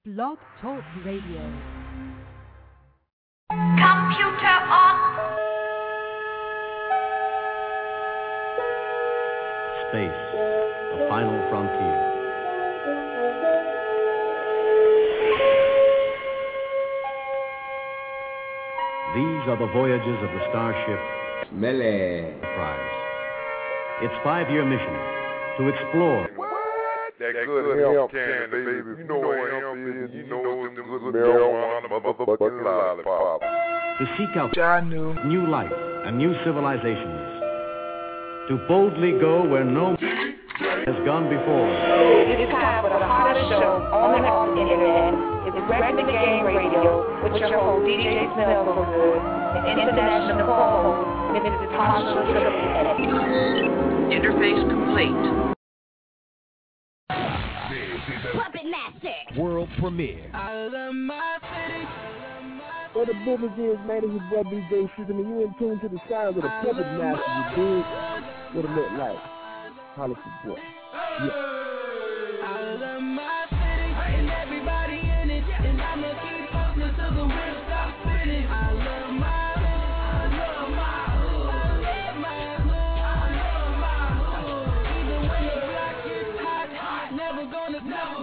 Blog Talk Radio. Computer on. Space, the final frontier. These are the voyages of the starship Enterprise. Its 5-year mission to explore. That good hemp candy, baby. You know what hemp is. You know it's them good marijuana motherfucking lollipops. To seek out new life and new civilizations. To boldly go where no has gone before. It's time for the hottest show on and off the internet. It's Regular Game Radio with your host DJ Smellgood and international co-host Mrs. Tasha Triple. Interface complete. Puppet Master World premiere. I love my city. What the business is, man, is your boy DJ Shooter, and you in tune to the sounds of the Puppet Master, you dig? What it look like? Holla for boy. Yeah. I love my city and everybody in it, and I'ma keep hustling till the wheels stop spinning. I love my hood, I love my hood, I love my hood, I love my hood. Even when the block gets hot, never gonna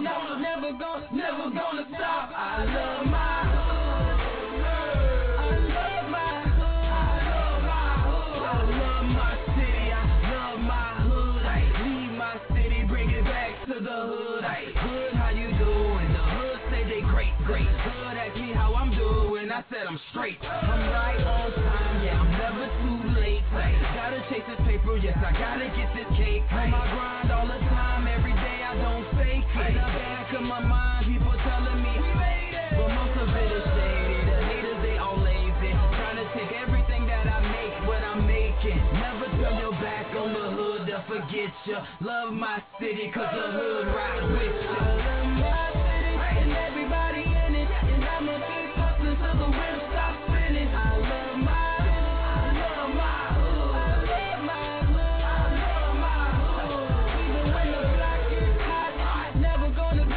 stop. I love my hood, I love my hood, I love my hood, I love my city, I love my hood. Leave my city, bring it back to the hood. Hood, how you doing? The hood say they great. Hood, ask me how I'm doing. I said I'm straight. I'm right on time, yeah, I'm never too late. Gotta chase this paper, yes, I gotta get this cake. On my grind all the time, every day I don't fake it. In the back of my mind, people telling me we made it, but most of it is shady. The haters, they all lazy, trying to take everything that I make, what I'm making. Never turn your back on the hood, they'll forget ya. Love my city, cause the hood ride with ya. I love my city, and everybody in it, and I'ma keep hustling till the wheels stop spinning. I love my hood, I love my hood, I love my hood, I love my hood. Even when the block gets hot, never gonna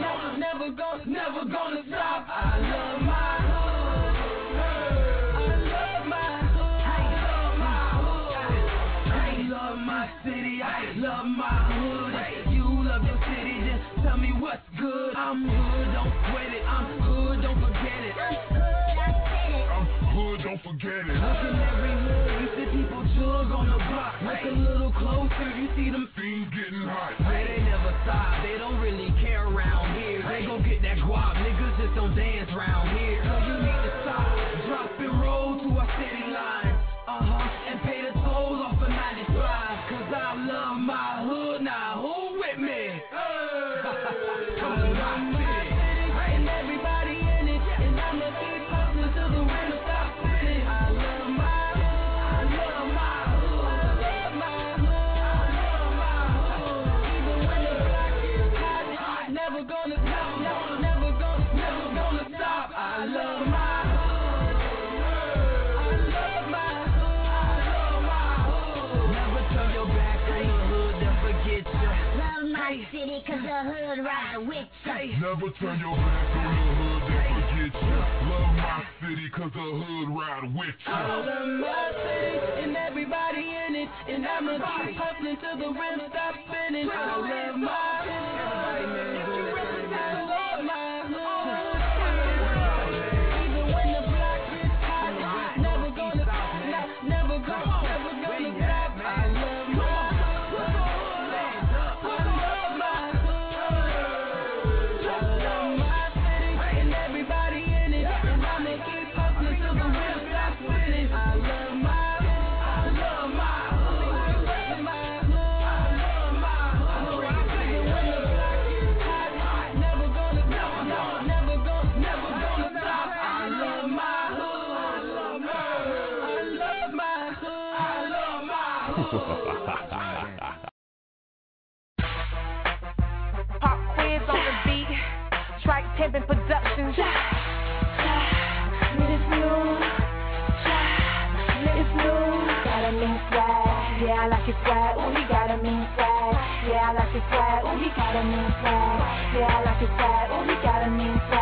stop. I love my hood, I love my hood, I love my hood. I love my city, I love my hood. If you love your city, then tell me what's good. I'm good, don't sweat it. I'm good, don't forget it. I'm good, don't forget it. Look in every hood, you see people jug on the block. Look a little closer, you see them Things getting hot. where they never stop. They don't really care around here. They gon' get that guap, niggas just don't dance around here. So you need to stop, drop and roll to our city line. And pay the tolls off of 95. Cause I love my hood, now who with me? I love my city, and everybody in it, and I'ma keep hustling till the wheels stop spinning. I love my hood, I love my hood, I love my hood, I love my hood. Even when the block gets hot, never gonna stop. I love my hood, I love my hood, I love my hood. Never turn your back on the hood, they'll forget ya. Love my city cause the hood ride with ya. Never turn your back on the hood, they'll forget ya. Love my city, cause the hood ride with ya. I love my city and everybody in it, and I'ma keep hustling till the rims stop spinning. I love my hood, everybody man, I love my hood. Even when the block gets hot, never gonna stop. I love my hood, I love my hood. I love my city and everybody in it, and I'ma keep hustling till the wheels stop spinning. I love my hood, I love my hood, I love my hood, I love my hood. Even when the block gets hot, never gonna stop. I love my hood, I love my hood, I love my hood, I love my hood. Pop quiz on the beat, Strike Pimpin' Productions. It's new, got a mean swag. Yeah, I like it swag. Ooh, he got a mean swag. Yeah, I like it swag. Ooh, he got a mean swag. Yeah, I like it swag. Ooh, he got a mean swag.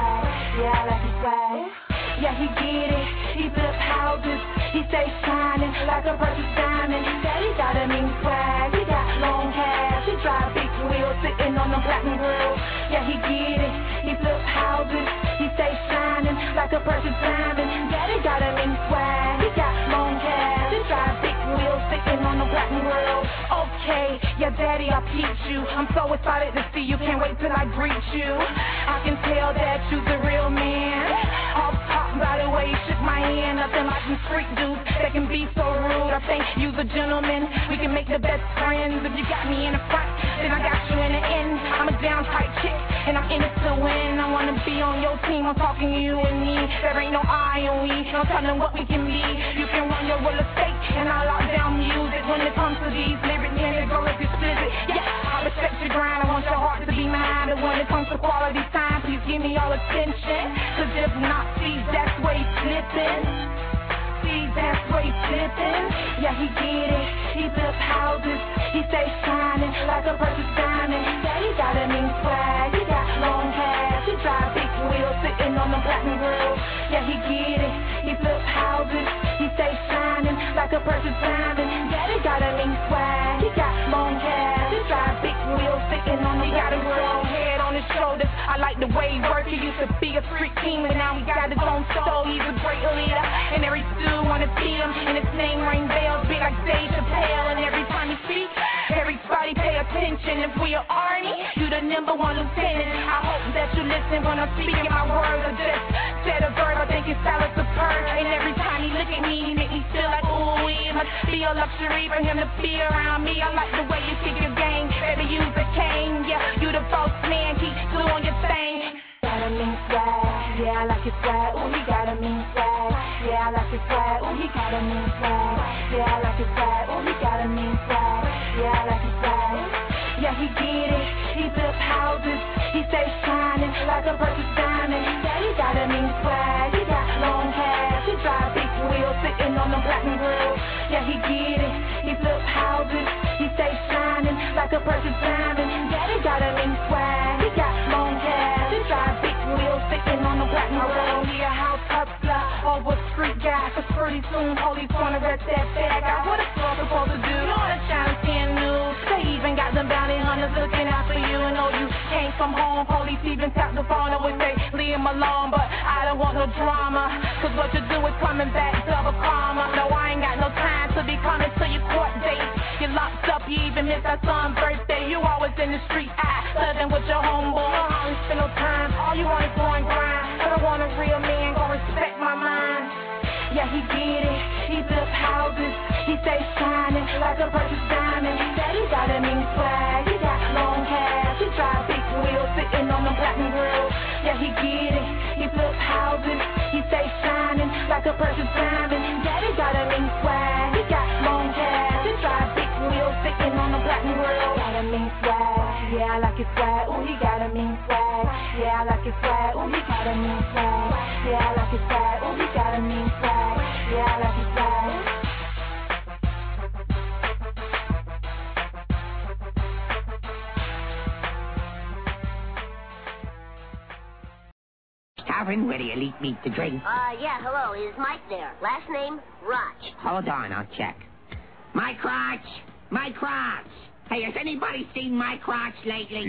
stay shining like a precious diamond. Daddy got a mean swag, he got long hair. He drive big wheels, sitting on the platinum grill. Yeah, he get it, he flip houses. He stay shining like a precious diamond. Daddy got a mean swag, he got long hair. He drive big wheels, sitting on the platinum grill. Okay, yeah, Daddy, I peeped you. I'm so excited to see you, can't wait till I greet you. I can tell that you's a real man. Off top, by the way, shook my hand. Nothing like some street dudes that can be so rude. I think you's a gentleman. We can make the best friends. If you got me in the front, then I got you in the end. I'm a down tight chick, and I'm in it to win. I wanna be on your team. I'm talking to you and me. There ain't no I on we. No telling what we can be. You can run your real estate, and I lock down music. When it comes to these lyrics, man, it go if you split it. Yeah, I respect your grind. I want your heart to be mine. But when it comes to quality time, please give me all attention. Cause if not, see, that's where he's slipping. See, that's where he's slipping. Yeah, he get it. He flip houses. He stay shining like a precious diamond. Yeah, he got a mean swag. He got long hair. He drive big wheels, sitting on the platinum grill. Yeah, he get it. He flip houses. He stay shining like a precious diamond. Yeah, he got a mean swag. He got long hair. He drive big wheels, sitting on the platinum grill. Head on his shoulders. I like the way he work. He used to be a street king, but now he got his own soul. He's a great leader, and every stew wanna see him. And his name ring bells, big like Dave Chappelle. And every time he speaks, everybody pay attention. If we are Arnie, you the #1 lieutenant. I hope that you listen when I'm speaking my words. I just said a verb, I think his style is superb. And every time he look at me, he make me feel like, ooh, it must be a luxury for him to be around me. I like the way you kick your game, baby, you the king. Yeah, you the boss man, keep doing your thing. Got a mean swag, yeah, I like his swag. Ooh, he got a mean swag, yeah, I like his swag. Ooh, he got a mean swag, yeah, I like his swag. Ooh, he got a mean swag, yeah, I like his swag. Yeah, he get it, he flip houses. He stay shining like a precious diamond. Yeah, he got a mean swag, he got long hair. He drive big wheels, sitting on the platinum grill. Yeah, he get it, he flip houses. He stay shining like a precious diamond. Yeah, he got a mean swag, he got long hair. He drive big wheels, sitting on the platinum grill. He a house hustler, over street guy. Cause pretty soon, police wanna arrest that bad guy. What a girl supposed to do? You wanna shine 10 news. They even got them bounty hunters looking out for you. And know you can't come home. Police even tap the phone and would say, leave him alone. But I don't want no drama. Cause what you do is coming back, double karma. No, I ain't got no time to be coming to your court date. You locked up, you even missed our son's birthday. You always in the street, thugging with your homeboy. You don't always spend no time. All you want is go and grind. I don't want a real man, gon' respect my mind. Yeah, he get it, he flip houses. He stay shining like a precious diamond. Daddy got a mean swag, he got long hair. He drive big wheels, sitting on the platinum grill. Yeah, he get it, he flip houses. He stay shining like a precious diamond. Daddy got a mean swag, he got long hair. He drive big wheels, sitting on the platinum grill. Got a mean swag, yeah, I like his swag. Ooh, he got a mean swag, yeah, I like his swag. Ooh, he got a mean swag, yeah, I like his swag. Ooh, he got a mean swag, yeah, I like his swag. Tavern where the elite meet to drink. Yeah, hello. Is Mike there? Last name, Roch. Hold on, I'll check. Mike Roch! Mike Roch! Hey, has anybody seen Mike Roch lately?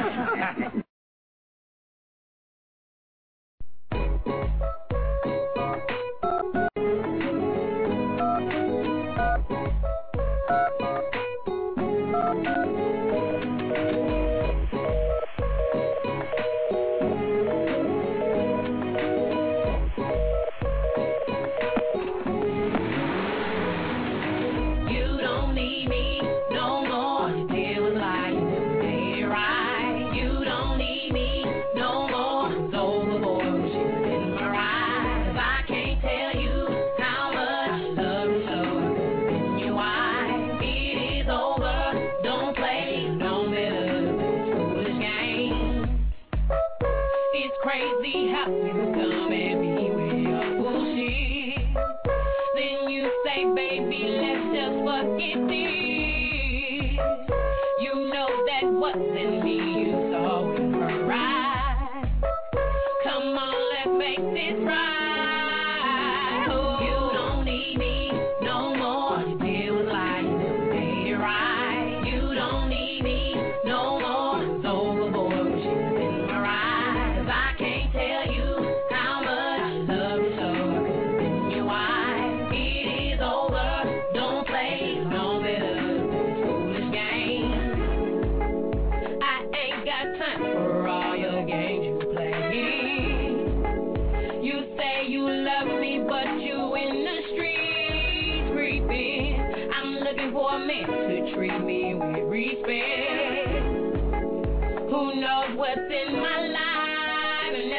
Crazy how you come at me with your bullshit. Then you say, baby, let's just fucking this. You know that what's in me you saw in her eyes. Come on, let's make this right. Oh, you don't need me.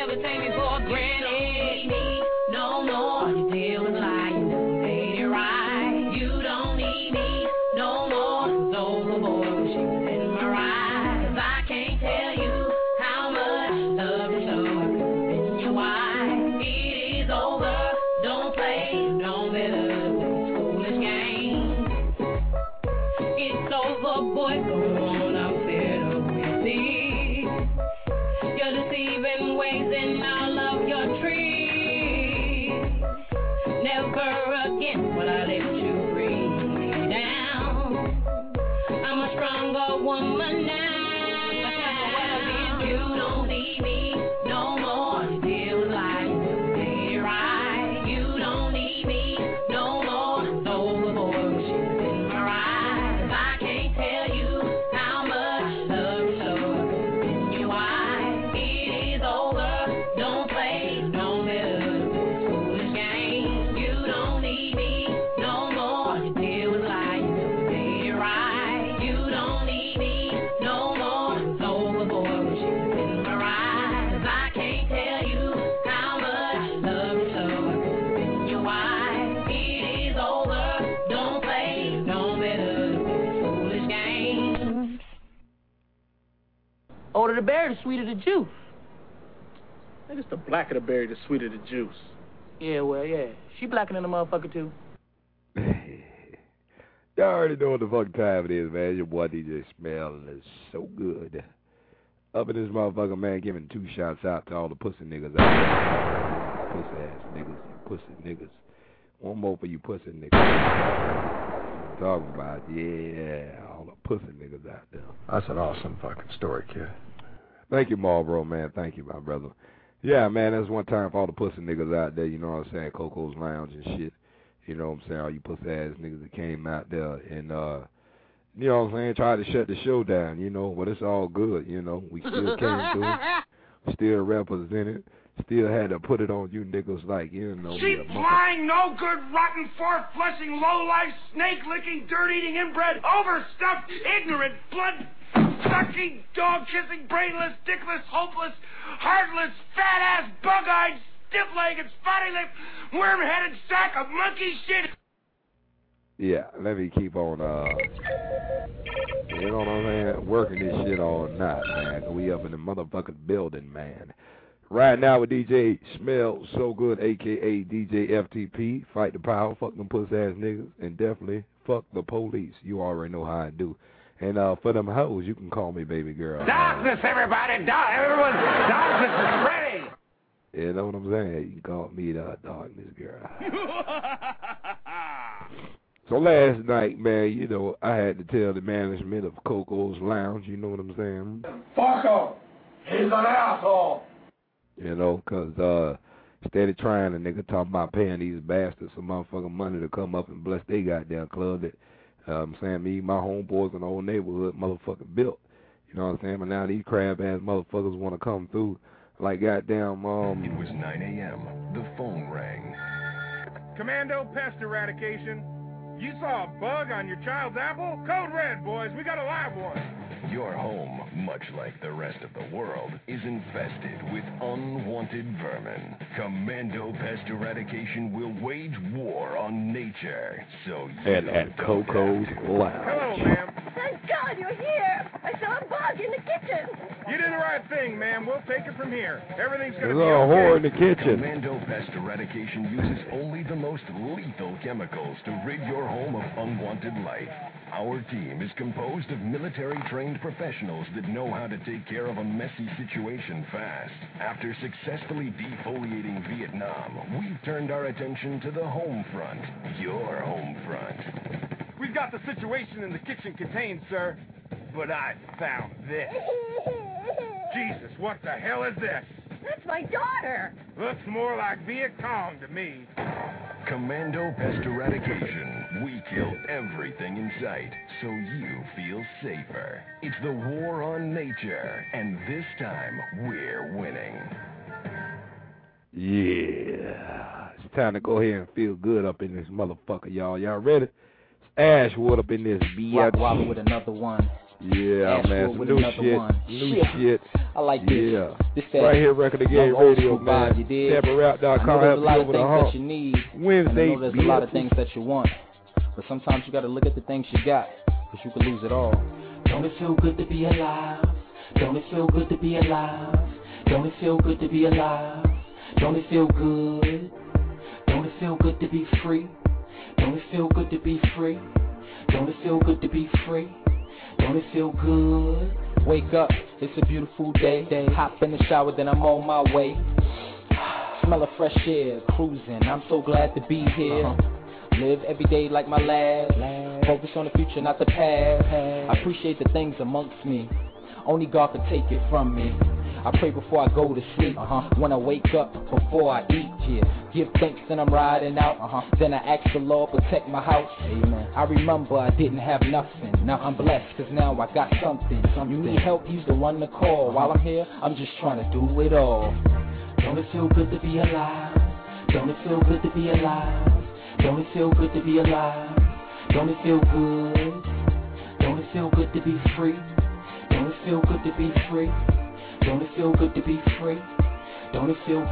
never take me for granted. No more, you deal with lying, ain't it right? You don't need me no more. It's overboard, she was in my ride. 'Cause I can't tell you how much love you show in your wife. It is over, don't play, don't let us play foolish games. It's over, boy, go on, I'm fed up with this. You're deceiving ways and all of your tricks. Never again will I let you bring me down. I'm a stronger woman now. You don't need me no more. You deal with life, you ain't it right. You don't need me no more. It's overboard, she was in my ride. 'Cause I can't tell you how much love you show in your eyes. It is over, don't play, don't let us play foolish games. You don't need me no more. You deal with life, you ain't it right. You don't need me no more. It's overboard, she was in my ride. 'Cause I can't tell you how much love you show in your eyes. It is over, don't play, don't let us play foolish games. Older the berry, the sweeter the juice. Nigga, it's the blacker the berry, the sweeter the juice. Yeah, well, yeah. She blacker than the motherfucker, too. Y'all already know what the fucking time it is, man. Your boy DJ Smell is so good. Up in this motherfucker, man, giving 2 shots out to all the pussy niggas out there. Pussy ass niggas, you pussy niggas. One more for you pussy niggas. Talking about, yeah, all the pussy niggas out there. That's an awesome fucking story, kid. Thank you, Marlboro, man. Thank you, my brother. Yeah, man, that's one time for all the pussy niggas out there, you know what I'm saying, Coco's Lounge and shit. You know what I'm saying, all you pussy ass niggas that came out there and, you know what I'm saying, tried to shut the show down, you know, but it's all good, you know. We still came through, still represented, still had to put it on you niggas like, you know. Cheap, lying, no good, rotten, four-flushing, low-life, snake-licking, dirt-eating, inbred, overstuffed, ignorant, blood-sucking, dog-kissing, brainless, dickless, hopeless, heartless, fat-ass, bug-eyed, stiff-legged, spotty-lipped, worm-headed sack of monkey shit. Yeah, let me keep on, you know what I'm saying, working this shit all night, man. We up in the motherfucking building, man. Right now with DJ Smell So Good, a.k.a. DJ FTP. Fight the power, fuck them puss-ass niggas, and definitely fuck the police. You already know how I do. And for them hoes, you can call me baby girl. Darkness, everybody! Everyone! Darkness is ready! You know what I'm saying? You can call me the darkness girl. So last night, man, you know, I had to tell the management of Coco's Lounge, you know what I'm saying? Fuck him! He's an asshole! You know, because steady trying, a nigga talking about paying these bastards some motherfucking money to come up and bless they goddamn club that, I'm saying, me, my homeboys in the whole neighborhood motherfucking built. You know what I'm saying? But now these crab-ass motherfuckers want to come through like goddamn, It was 9 a.m. The phone rang. Commando Pest Eradication. You saw a bug on your child's apple? Code red, boys. We got a live one. Your home, much like the rest of the world, is infested with unwanted vermin. Commando Pest Eradication will wage war on nature, so you and at Coco's Lounge. Hello, ma'am. Thank God you're here. I saw a bug in the kitchen. You did the right thing, ma'am. We'll take it from here. Everything's going to There's be a okay. whore in the kitchen. Commando Pest Eradication uses only the most lethal chemicals to rid your home of unwanted life. Our team is composed of military-trained professionals that know how to take care of a messy situation fast. After successfully defoliating Vietnam, we've turned our attention to the home front, your home front. We've got the situation in the kitchen contained, sir. But I found this. Jesus, what the hell is this? That's my daughter. Looks more like Viet Cong to me. Commando Pest Eradication. We kill everything in sight, so you feel safer. It's the war on nature, and this time, we're winning. Yeah. It's time to go ahead and feel good up in this motherfucker, y'all. Y'all ready? It's Ashwood up in this bitch. Walla with another one. Yeah, Ashwood man. Some with new another shit. one. New shit. I like this. Yeah. This that right here, Record of Game Radio, man. TambaRap.com. There's a lot of things that you need. Wednesday. I know there's a lot of things that you want. But sometimes you gotta look at the things you got, because you could lose it all. Don't it feel good to be alive? Don't it feel good to be alive? Don't it feel good to be alive? Don't it feel good? Don't it feel good to be free? Don't it feel good to be free? Don't it feel good to be free? Don't it feel good? Wake up, it's a beautiful day. Hop in the shower, then I'm on my way. Smell of fresh air, cruising, I'm so glad to be here. Live every day like my last. Focus on the future, not the past. I appreciate the things amongst me. Only God can take it from me. I pray before I go to sleep. When I wake up, before I eat. Give thanks, then I'm riding out. Then I ask the Lord protect my house. Amen. I remember I didn't have nothing. Now I'm blessed, cause now I got something. You need help, use the one to call. While I'm here, I'm just trying to do it all. Don't it feel good to be alive? Don't it feel good to be alive? Don't it feel good to be alive? Don't it feel good? Don't it feel good to be free? Don't it feel good to be free? Don't it feel good to be free? Don't it feel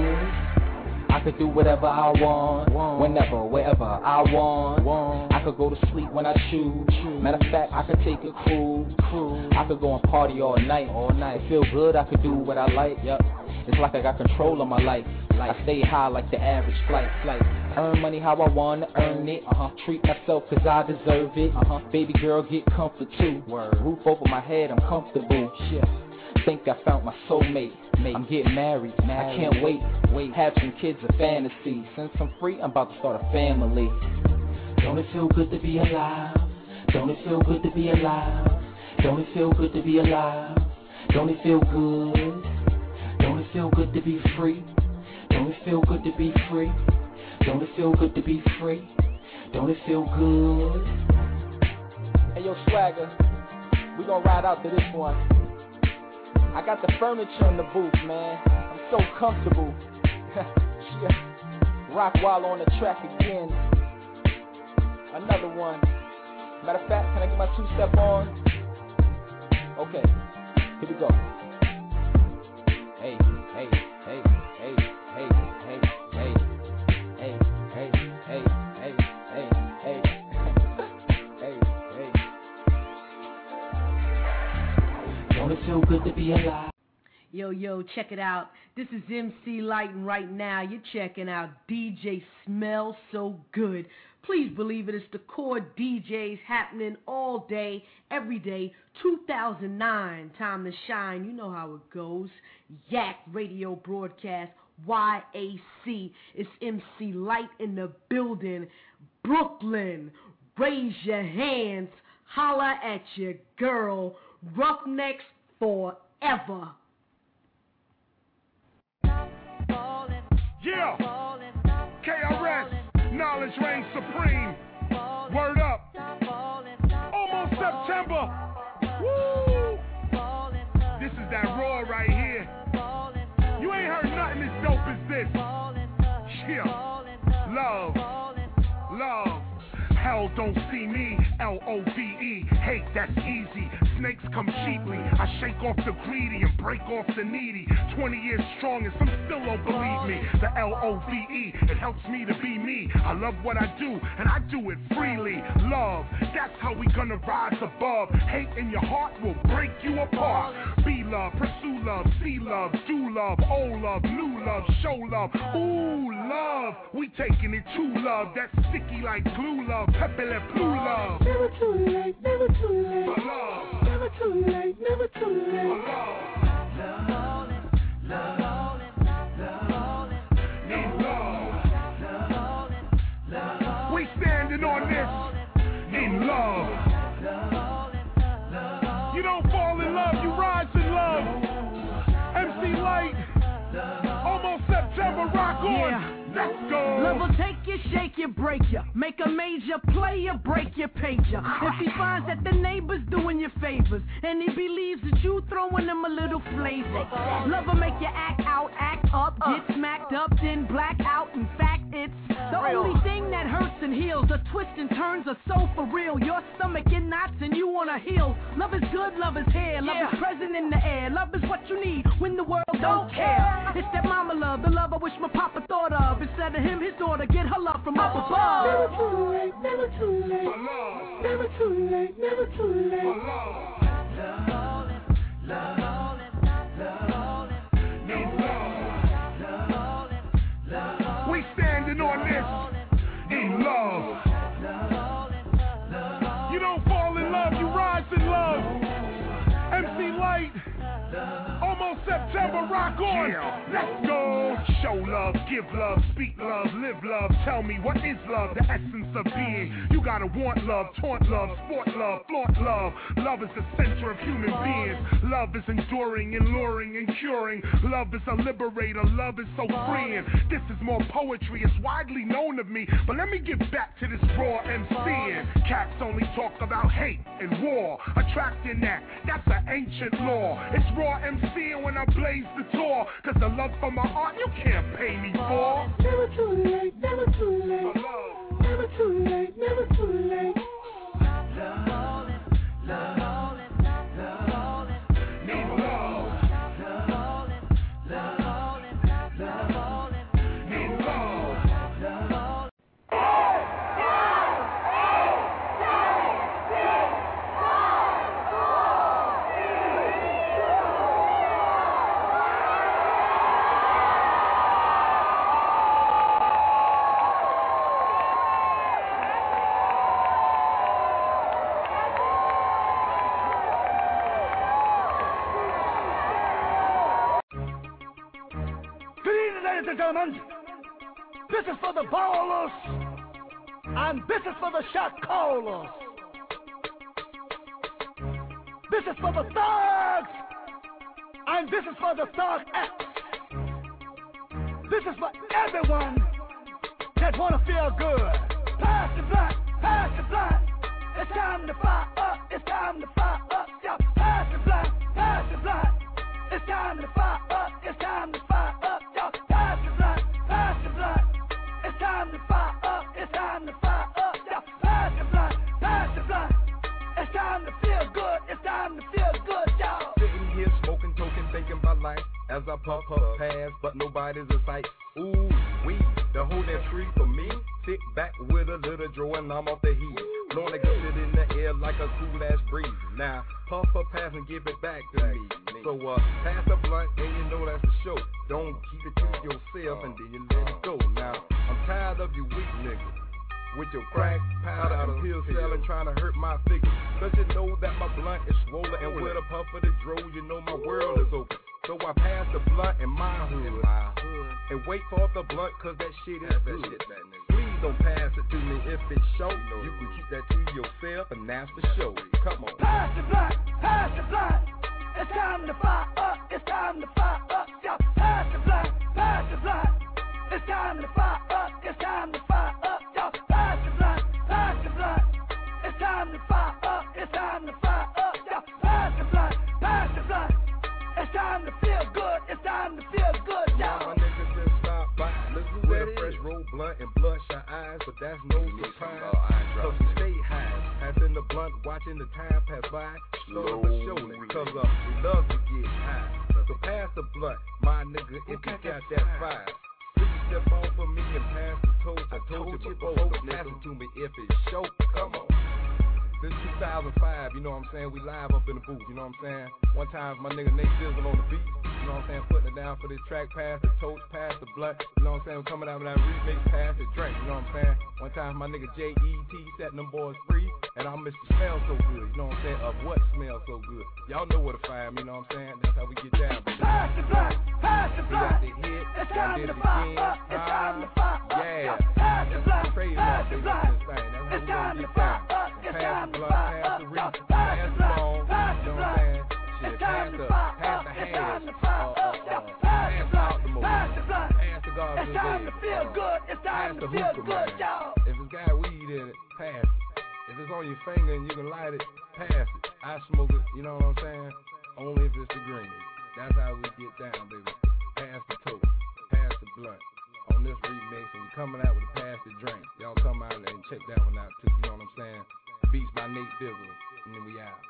good? I could do whatever I want, whenever, wherever I want. I could go to sleep when I choose. Matter of fact, I could take a cruise. I could go and party all night. Feel good, I could do what I like. Yep. It's like I got control of my life. I stay high like the average flight. Earn money how I wanna earn it. Treat myself cause I deserve it. Baby girl, get comfort too. Roof over my head, I'm comfortable. Shit. Think I found my soulmate. I'm getting married. I can't wait. Have some kids, a fantasy. Since I'm free, I'm about to start a family. Don't it feel good to be alive? Don't it feel good to be alive? Don't it feel good to be alive? Don't it feel good? Don't it feel good to be free? Don't it feel good to be free? Don't it feel good to be free? Don't it feel good? Hey yo, Swagger, we gonna ride out to this one. I got the furniture in the booth, man. I'm so comfortable. Yeah. Rock while on the track again. Another one. Matter of fact, can I get my two-step on? Okay, here we go. Hey, hey, hey, hey, hey, hey, hey, hey, hey, hey, hey, hey, hey, hey, hey. Don't it feel good to be alive? Yo, check it out. This is MC Light, and right now you're checking out DJ Smell So Good. Please believe it, it's the core DJs happening all day, every day. 2009, time to shine. You know how it goes. Yak Radio broadcast, YAC. It's MC Light in the building. Brooklyn, raise your hands. Holla at your girl. Roughnecks forever. Yeah, KRS, knowledge reigns supreme. Word up. Almost September. Woo! This is that raw right here. You ain't heard nothing as dope as this. Yeah, love. Hell don't see me, L-O-V-E. Hate, that's easy. Snakes come cheaply. I shake off the greedy and break off the needy. 20 years strong and some still don't believe me. The L-O-V-E, it helps me to be me. I love what I do and I do it freely. Love, that's how we gonna rise above. Hate in your heart will break you apart. Be love, pursue love, see love, do love, old love, new love, show love. Ooh, love, we taking it to love. That's sticky like glue love, pepe le blue love. Never too late, never too late. For love. Never too late, never too late. For love. Love. In love. We standing on this in love. You don't fall in love, you rise in love. MC Light, almost September, rock on. Yeah. Let's go. Love will take you, shake you, break you. Make a major player, break your pager. If he finds that the neighbor's doing you favors, and he believes that you throwing him a little flavor. Love will make you act out, act up, get smacked up, then black out. In fact, it's the only thing that hurts and heals the twists and turns are so for real. Your stomach in knots and you wanna heal. Love is good, love is here. Love is present in the air. Love is what you need when the world don't care. It's that mama love, the love I wish my papa thought of. Instead of him, his daughter get her love from up above. Never too late, never too late. Never too late, never too late. We standing on this in love. You don't fall in love, you rise in love. MC Light, almost September, rock on. Let's go. Show love, give love, speak love, live love. Tell me, what is love? The essence of being. You gotta want love, taunt love, sport love, flaunt love. Love is the center of human beings. Love is enduring and luring and curing. Love is a liberator. Love is so freeing. This is more poetry. It's widely known of me. But let me get back to this raw MCing. Cats only talk about hate and war. Attracting that. That's an ancient law. It's raw MCing when I blaze the tour. Cause the love for my art you can't pay me for. Never too late, never too late. Never too late, never too late. This is for the ballers, and this is for the shot callers. This is for the thugs, and this is for the thug acts. This is for everyone that wanna feel good. Pass the blunt, pass the blunt. It's time to fire up, it's time to fire up. Yeah. Pass the blunt, pass the blunt. It's time to fire up, it's time to fire up. Yeah. Pass the blunt, pass the blunt. It's time to fire up, it's time to fire up. Yeah. Pass the blunt, pass the blunt. It's time to feel good, it's time to feel good, y'all. Sitting here smoking, token, thinking about life as I puff past, but nobody's in sight. Ooh, weed, the whole that tree for me. Sit back with a little draw and I'm off the heat. Blowing that good shit in the air like a cool ass breeze. Now, puff a pass and give it back to me. So, pass the blunt and you know that's the show. Don't keep it to yourself and then you let it go. Now, I'm tired of you weak niggas with your crack, powder, and pill selling, trying to hurt my figure. Cause you know that my blunt is swollen, and with a puff of the dro, you know my world is open. So I pass the blunt in my hood, and wait for the blunt, cause that shit is good. Please don't pass it to me if it's show. You can keep that to yourself, and that's the show. Come on. Pass the blunt, pass the blunt. It's time to fire up, it's time to fire up. Yeah. Pass the blunt, pass the blunt. It's time to fire up, it's time to fire up. Yeah. Pass the blunt, pass the blunt. It's time to fire up, it's time to fire up. Yeah. Pass the blunt, pass the blunt. It's time to feel good, it's time to feel good, y'all. My niggas just stop by. Listen with a fresh roll blunt and bloodshot eyes, but that's no surprise. So we stay high, passing the blunt, watching the time pass by. Slowly but surely, cause we love to get high. So pass the blunt, my nigga, if you got that fire. Please step off of me and pass the toast. I told you before, so pass it to me if it's show. Come on. Since 2005, you know what I'm saying, we live up in the booth, you know what I'm saying. One time my nigga Nate Sizzle on the beat, you know what I'm saying, putting it down for this track, pass the toast, pass the blunt, you know what I'm saying, coming out with that remix, pass the drink, you know what I'm saying. One time my nigga J.E.T. setting them boys free, and I miss the smell so good, you know what I'm saying, of what smells so good. Y'all know where to find me, you know what I'm saying, that's how we get down, baby. Pass the blunt, pass the blunt. We got the hit, it's time did to it fire again, up, it's time to fire up. Yeah, pass the blunt, trademark, pass the baby, blunt. this thing, that's how It's we time gonna to get fire down. up, it's Pass time the to blunt, fire pass up. the reach, Pass pass the the blunt, bone, pass you the know what blunt. I'm saying? It's Shit, time pass to the fire up, hands, it's time to fire up. pass the optimal, Pass the blunt. pass the garbage, It's time to feel good, it's time to feel good, y'all. If it's got weed in it, pass it. If it's on your finger and you can light it, pass it. I smoke it, you know what I'm saying? Only if it's the green. That's how we get down, baby. Pass the toast, pass the blunt. On this remix, and we coming out with a pass the drink. Y'all come out and check check that one out too, you know what I'm saying? Beats by Nate Diggle, and then we out.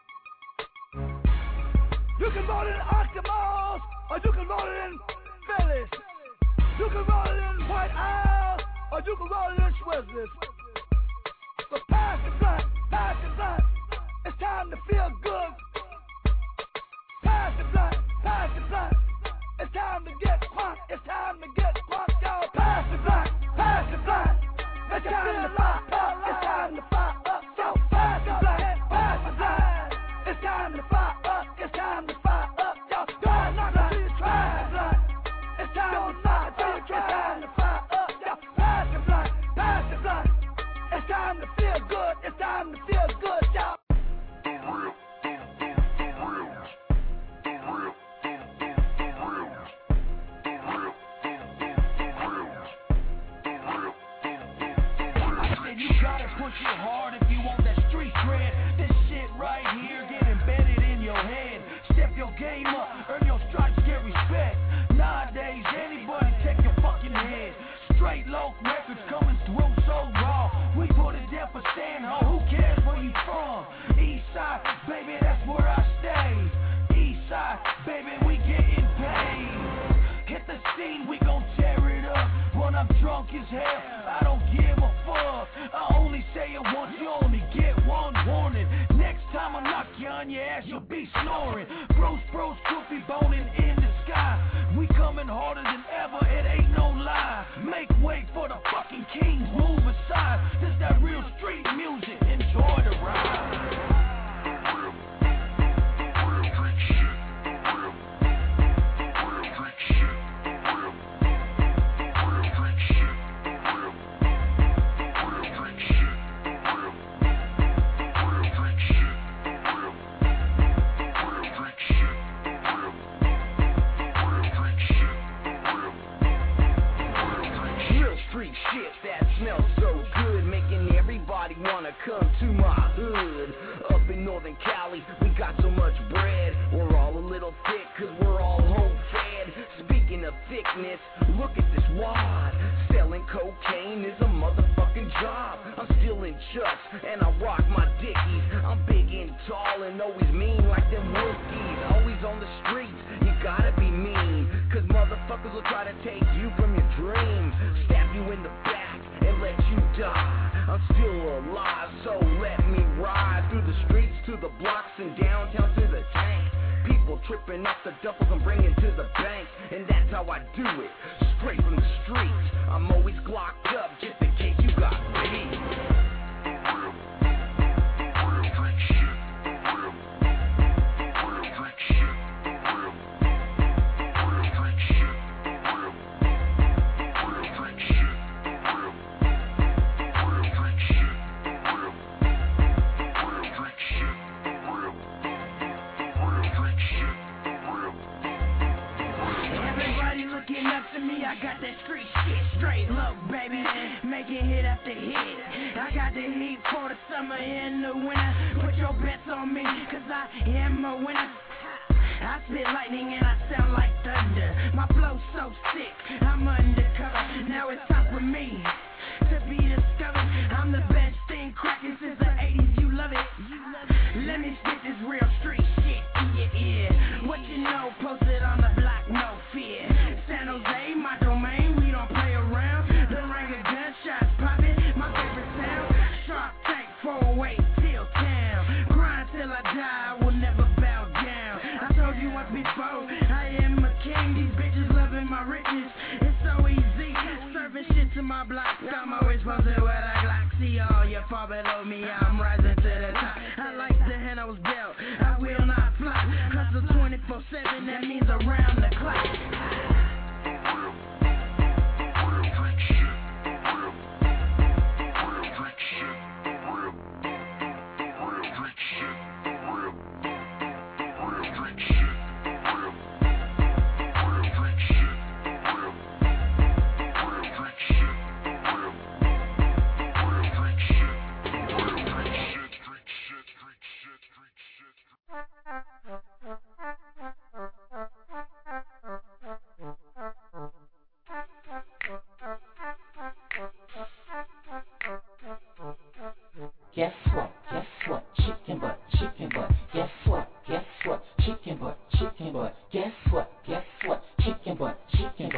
You can roll it in Eskimos, or you can roll it in Phillies. You can roll it in White Isle, or you can roll it in Switzerland. But pass the blunt, pass the blunt. It's time to feel good. Pass the blunt, pass the blunt. It's time to get crunk, it's time to get crunk, y'all. Pass the blunt, pass the blunt. It's time to fire up, it's time to fire up, yo. Pass the blunt, pass the blunt. It's time to fire up, it's time to fire up, yo. Pass the blunt, pass the blunt. It's time to fire up, it's time to fire up, yo. Pass the blunt, pass the blunt. It's time to feel good, it's time to feel good, yo. You gotta push it hard if you want that street cred. This shit right here get embedded in your head. Step your game up, earn your stripes, get respect. Nowadays, anybody take your fucking head. Straight loc records coming through so raw. We put it there for Stanho, who cares where you from? East side, baby, that's where I stay. East side, baby, we getting paid. Hit the scene, we gon' tear it up. When I'm drunk as hell, I don't give a fuck. I only say it once, you only get one warning. Next time I knock you on your ass, you'll be snoring. Bros, goofy boning in the sky. We coming harder than ever, it ain't no lie. Make way for the fucking kings, move aside. This that real street music, enjoy the ride. Street shit that smells so good, making everybody wanna come to my hood. Up in Northern Cali, we got so much bread. We're all a little thick, cause we're all home fed. Speaking of thickness, look at this wad. Selling cocaine is a motherfucking job. I'm still in Chucks, and I rock my dickies. I'm big and tall and always mean like them Wookiees. Always on the streets, you gotta be mean, cause motherfuckers will try to take you from your dreams. Stab you in the back and let you die. I'm still alive, so let me ride through the streets to the blocks and downtown to the tank. People tripping off the duffels and bringing to the bank, and that's how I do it, straight from the streets. I'm always glocked up just in case you got beef. Looking up to me, I got that street shit straight. Look, baby, making hit after hit. I got the heat for the summer and the winter. Put your bets on me, cause I am a winner. I spit lightning and I sound like thunder. My flow's so sick, I'm undercover. Now it's time for me to be discovered. I'm the best thing cracking since the 80s, you love it. Let me spit this real street shit in your ear. What you know, posted on the block, no fear. San Jose, my domain, we don't play around. The ring of gunshots popping, my favorite sound. Sharp tank, 408, till town. Grind till I die, I will never bow down. I told you once before, I am a king. These bitches loving my richness, it's so easy. Serving shit to my block, I'm always posted with a Glock. See all you fall below me, I'm rising to the top. I like the hand I was dealt, I will not flop. Hustle 24/7, that means around the clock.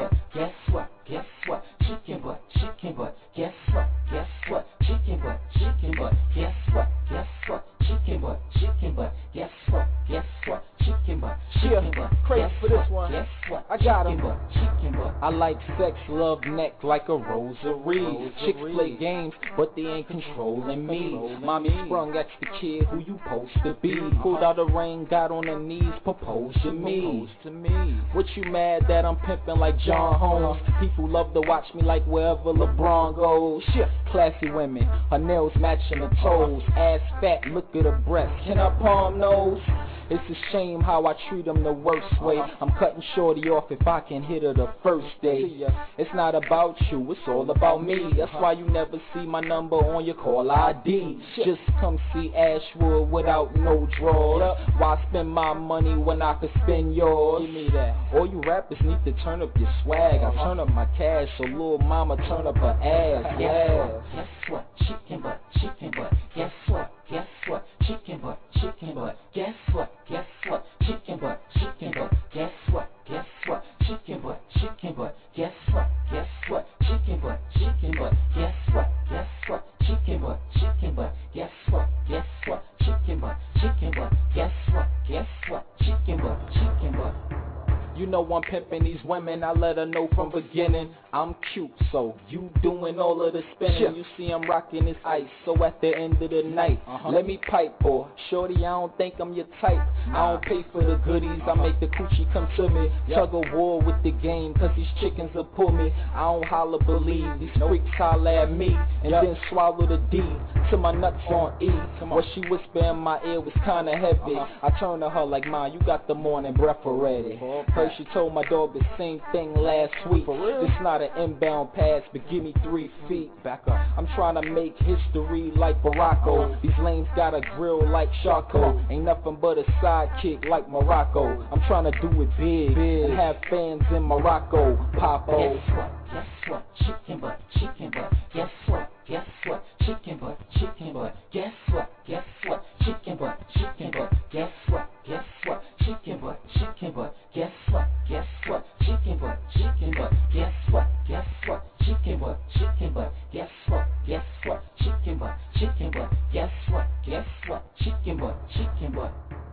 butt, guess what, guess what, chicken butt, chicken butt, guess what, chicken butt, chicken butt, guess what, chicken butt, chicken butt, guess what, chicken butt, chicken butt, crazy for this one. Guess what, I got him. Chicken butt. I like sex, love, neck like a rosary. Chicks play games, but they ain't controlling me. Mommy sprung at the kid who you supposed to be. Pulled out a ring, got on her knees, proposed to me. What you mad that I'm pimping like John Holmes? People love to watch me like wherever LeBron goes. Shit, classy women, her nails matching her toes. Ass fat, look at her breast. Can I palm nose? It's a shame how I treat them the worst way. I'm cutting shorty off if I can hit her the first day. It's not about you, it's all about me. That's why you never see my number on your call ID. Just come see Ashwood without no draws. Why spend my money when I could spend yours? Give me that. All you rappers need to turn up your swag. I turn up my cash so little mama turn up her ass. Yeah. Guess what? Chicken butt, chicken butt. Guess what? Guess what? Chicken butt, chicken butt. Guess what? Guess what? Chicken butt, chicken butt. Guess what? Guess what? Chicken butt, chicken butt. Guess what? Guess what? Chicken butt, chicken butt. Guess what? Guess what? Chicken butt, chicken butt. Guess what? Guess what? Chicken butt, chicken butt. Guess what? Guess what? Chicken butt, chicken butt. You know I'm pimping these women, I let her know from beginning I'm cute, so you doing all of the spinning. You see I'm rocking this ice, so at the end of the night let me pipe for shorty, I don't think I'm your type. I don't pay for the goodies, I make the coochie come to me. Tug of war with the game, cause these chickens will pull me. I don't holler believe, these freaks holler at me and then swallow the D till my nuts on E. What she whisper in my ear was kinda heavy. I turn to her like, Ma, you got the morning breath already. She told my dog the same thing last week. This not an inbound pass, but give me 3 feet. Back up. I'm trying to make history like Baracko. These lames got a grill like Charcot. Ain't nothing but a sidekick like Morocco. I'm trying to do it big and have fans in Morocco. Popo. Guess what? Chicken butt, chicken butt. Guess what? Guess what? Chicken butt, chicken butt. Guess what? Guess what? Chicken butt, chicken butt. Guess what? Guess what? Chicken butt, chicken butt. Guess what? Guess what? Chicken butt, chicken butt. Guess what? Guess what? Chicken butt, chicken butt. Guess what? Guess what? Chicken butt, chicken butt. Guess what? Guess what? Chicken butt, chicken butt.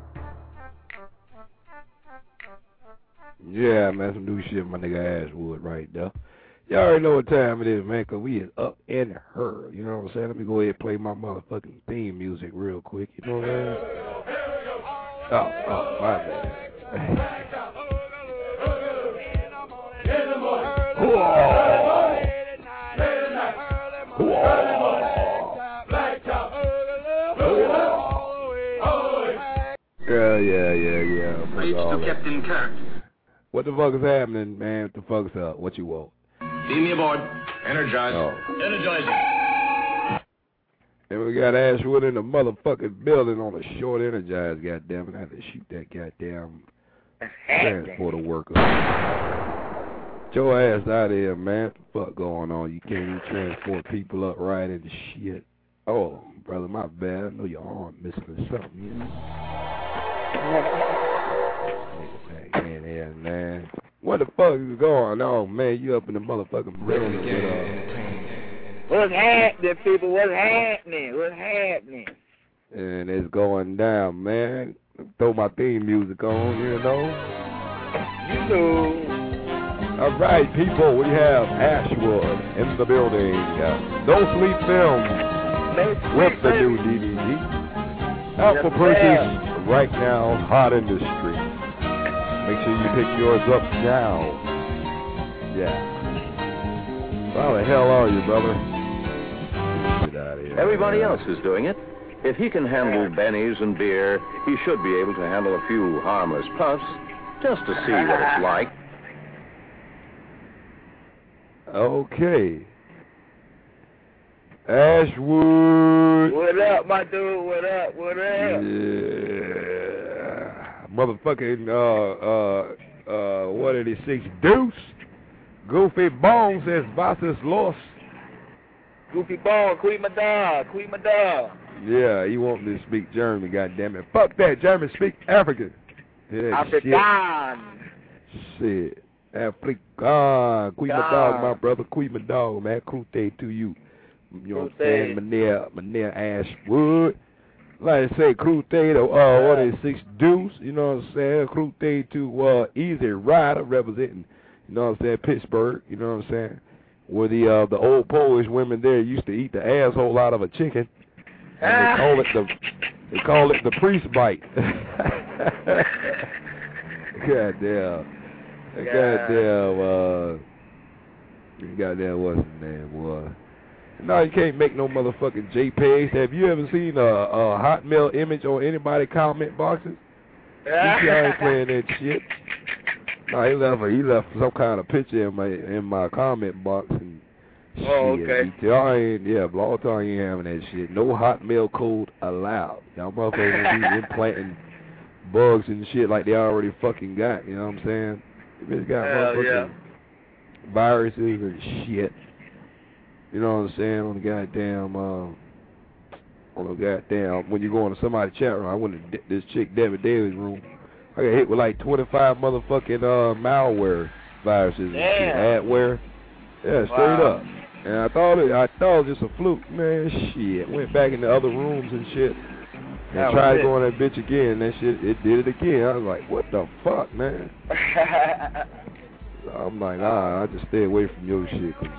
Yeah, man, some new shit, my nigga Ashwood right there. Y'all already know what time it is, man, 'cause we is up in her. You know what I'm saying? Let me go ahead and play my motherfucking theme music real quick. You know what I'm saying? Oh, my bad. Yeah. Page 2, Captain Kirk. What the fuck is happening, man? What the fuck's up? What you want? See me aboard. Energize. Oh. Energizing. And we got Ashwood in the motherfucking building on a short Energize, goddammit. I had to shoot that goddamn transporter worker. Get your ass out of here, man. What the fuck going on? You can't even transport people up right into shit. Oh, brother, my bad. I know your arm missing or something, you know? Nigga back in here, man. What the fuck is going on, man? You up in the motherfucking building with What's happening, people? What's happening? What's happening? And it's going down, man. Throw my theme music on, you know? You know. All right, people, we have Ashwood in the building. No Sleep Films with the new DVD. Out for purchase right now, hot in the street. Make sure you pick yours up now. Yeah. How the hell are you, brother? Get out of here. Everybody else is doing it. If he can handle bennies and beer, he should be able to handle a few harmless puffs, just to see what it's like. Okay. Ashwood. What up, my dude? What up? What up? Yeah. Motherfucking, what 86 Deuce. Goofy Bones says Vassus Los. Goofy Bones, quit my dog. Yeah, he wants me to speak German, goddammit. Fuck that, German, speak African. Yeah, Afrikaan. Shit. Africa. Queen my dog, my brother. Queen my dog, man. Crute to you. You know what I'm saying? Manir Ashwood. Like I say, Crute to, what is 6 Deuce, you know what I'm saying? Crute to Easy Rider representing, you know what I'm saying, Pittsburgh, you know what I'm saying? Where the old Polish women there used to eat the asshole out of a chicken. And they call it the priest bite. Goddamn, what's his name, boy? No, you can't make no motherfucking JPEGs. Have you ever seen a Hotmail image on anybody comment boxes? You see, I ain't playing that shit. No, he left some kind of picture in my comment box and shit. Okay. Blog Talk ain't having that shit. No Hotmail code allowed. Y'all motherfuckers gonna be implanting bugs and shit like they already fucking got. You know what I'm saying? They got motherfucking viruses and shit. You know what I'm saying? On the goddamn, when you go into somebody's chat room, I went to this chick Debbie Daly's room. I got hit with like 25 motherfucking malware viruses and shit, adware. Yeah, straight up. And I thought it was just a fluke, man. Shit, went back in the other rooms and shit, and tried to go on that bitch again. That shit, it did it again. I was like, what the fuck, man? I'm like, I just stay away from your shit, 'cause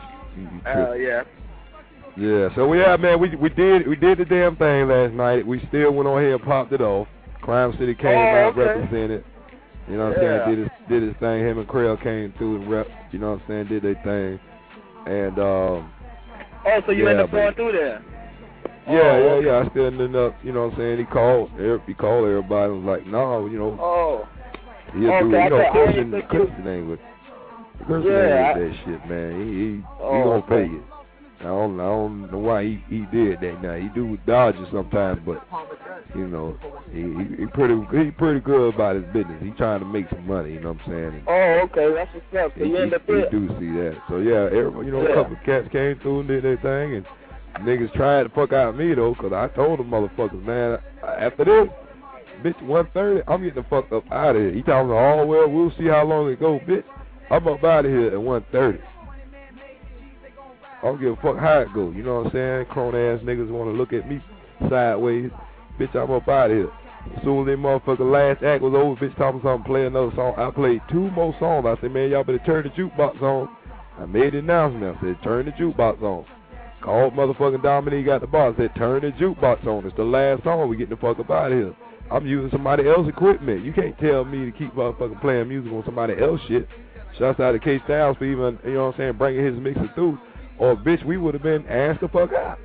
Yeah, so man, we did the damn thing last night. We still went on here and popped it off. Crime City came out, represented. You know what I'm saying? Did his thing. Him and Krell came through and rep. You know what I'm saying? Did their thing. And so you ended up going through there? Yeah. I still ended up. You know what I'm saying? He called everybody. And was like, no, you know. He'll do it. You know, Christian ain't with. Christian ain't with that shit, man. He gonna pay you. I don't know why he did that. Now he do dodges sometimes, but you know he pretty good about his business. He trying to make some money. You know what I'm saying? And that's what's up. So you end up there. do see that. So a couple of cats came through and did their thing, and niggas tried to fuck out me though, 'cause I told them motherfuckers, man, after this, bitch, 1:30, I'm getting the fuck up out of here. He talking about, well, we'll see how long it go, bitch. I'm up out of here at 1:30. I don't give a fuck how it go. You know what I'm saying? Crone ass niggas want to look at me sideways. Bitch, I'm up out of here. As soon as that motherfucker last act was over, bitch talking something, play another song. I played 2 more songs. I said, man, y'all better turn the jukebox on. I made the announcement. I said, turn the jukebox on. Called motherfucking Dominique at the bar. I said, turn the jukebox on. It's the last song. We getting the fuck up out of here. I'm using somebody else's equipment. You can't tell me to keep motherfucking playing music on somebody else's shit. Shouts out to K-Styles for even, you know what I'm saying, bringing his mixer through. Or, bitch, we would have been asked the fuck out.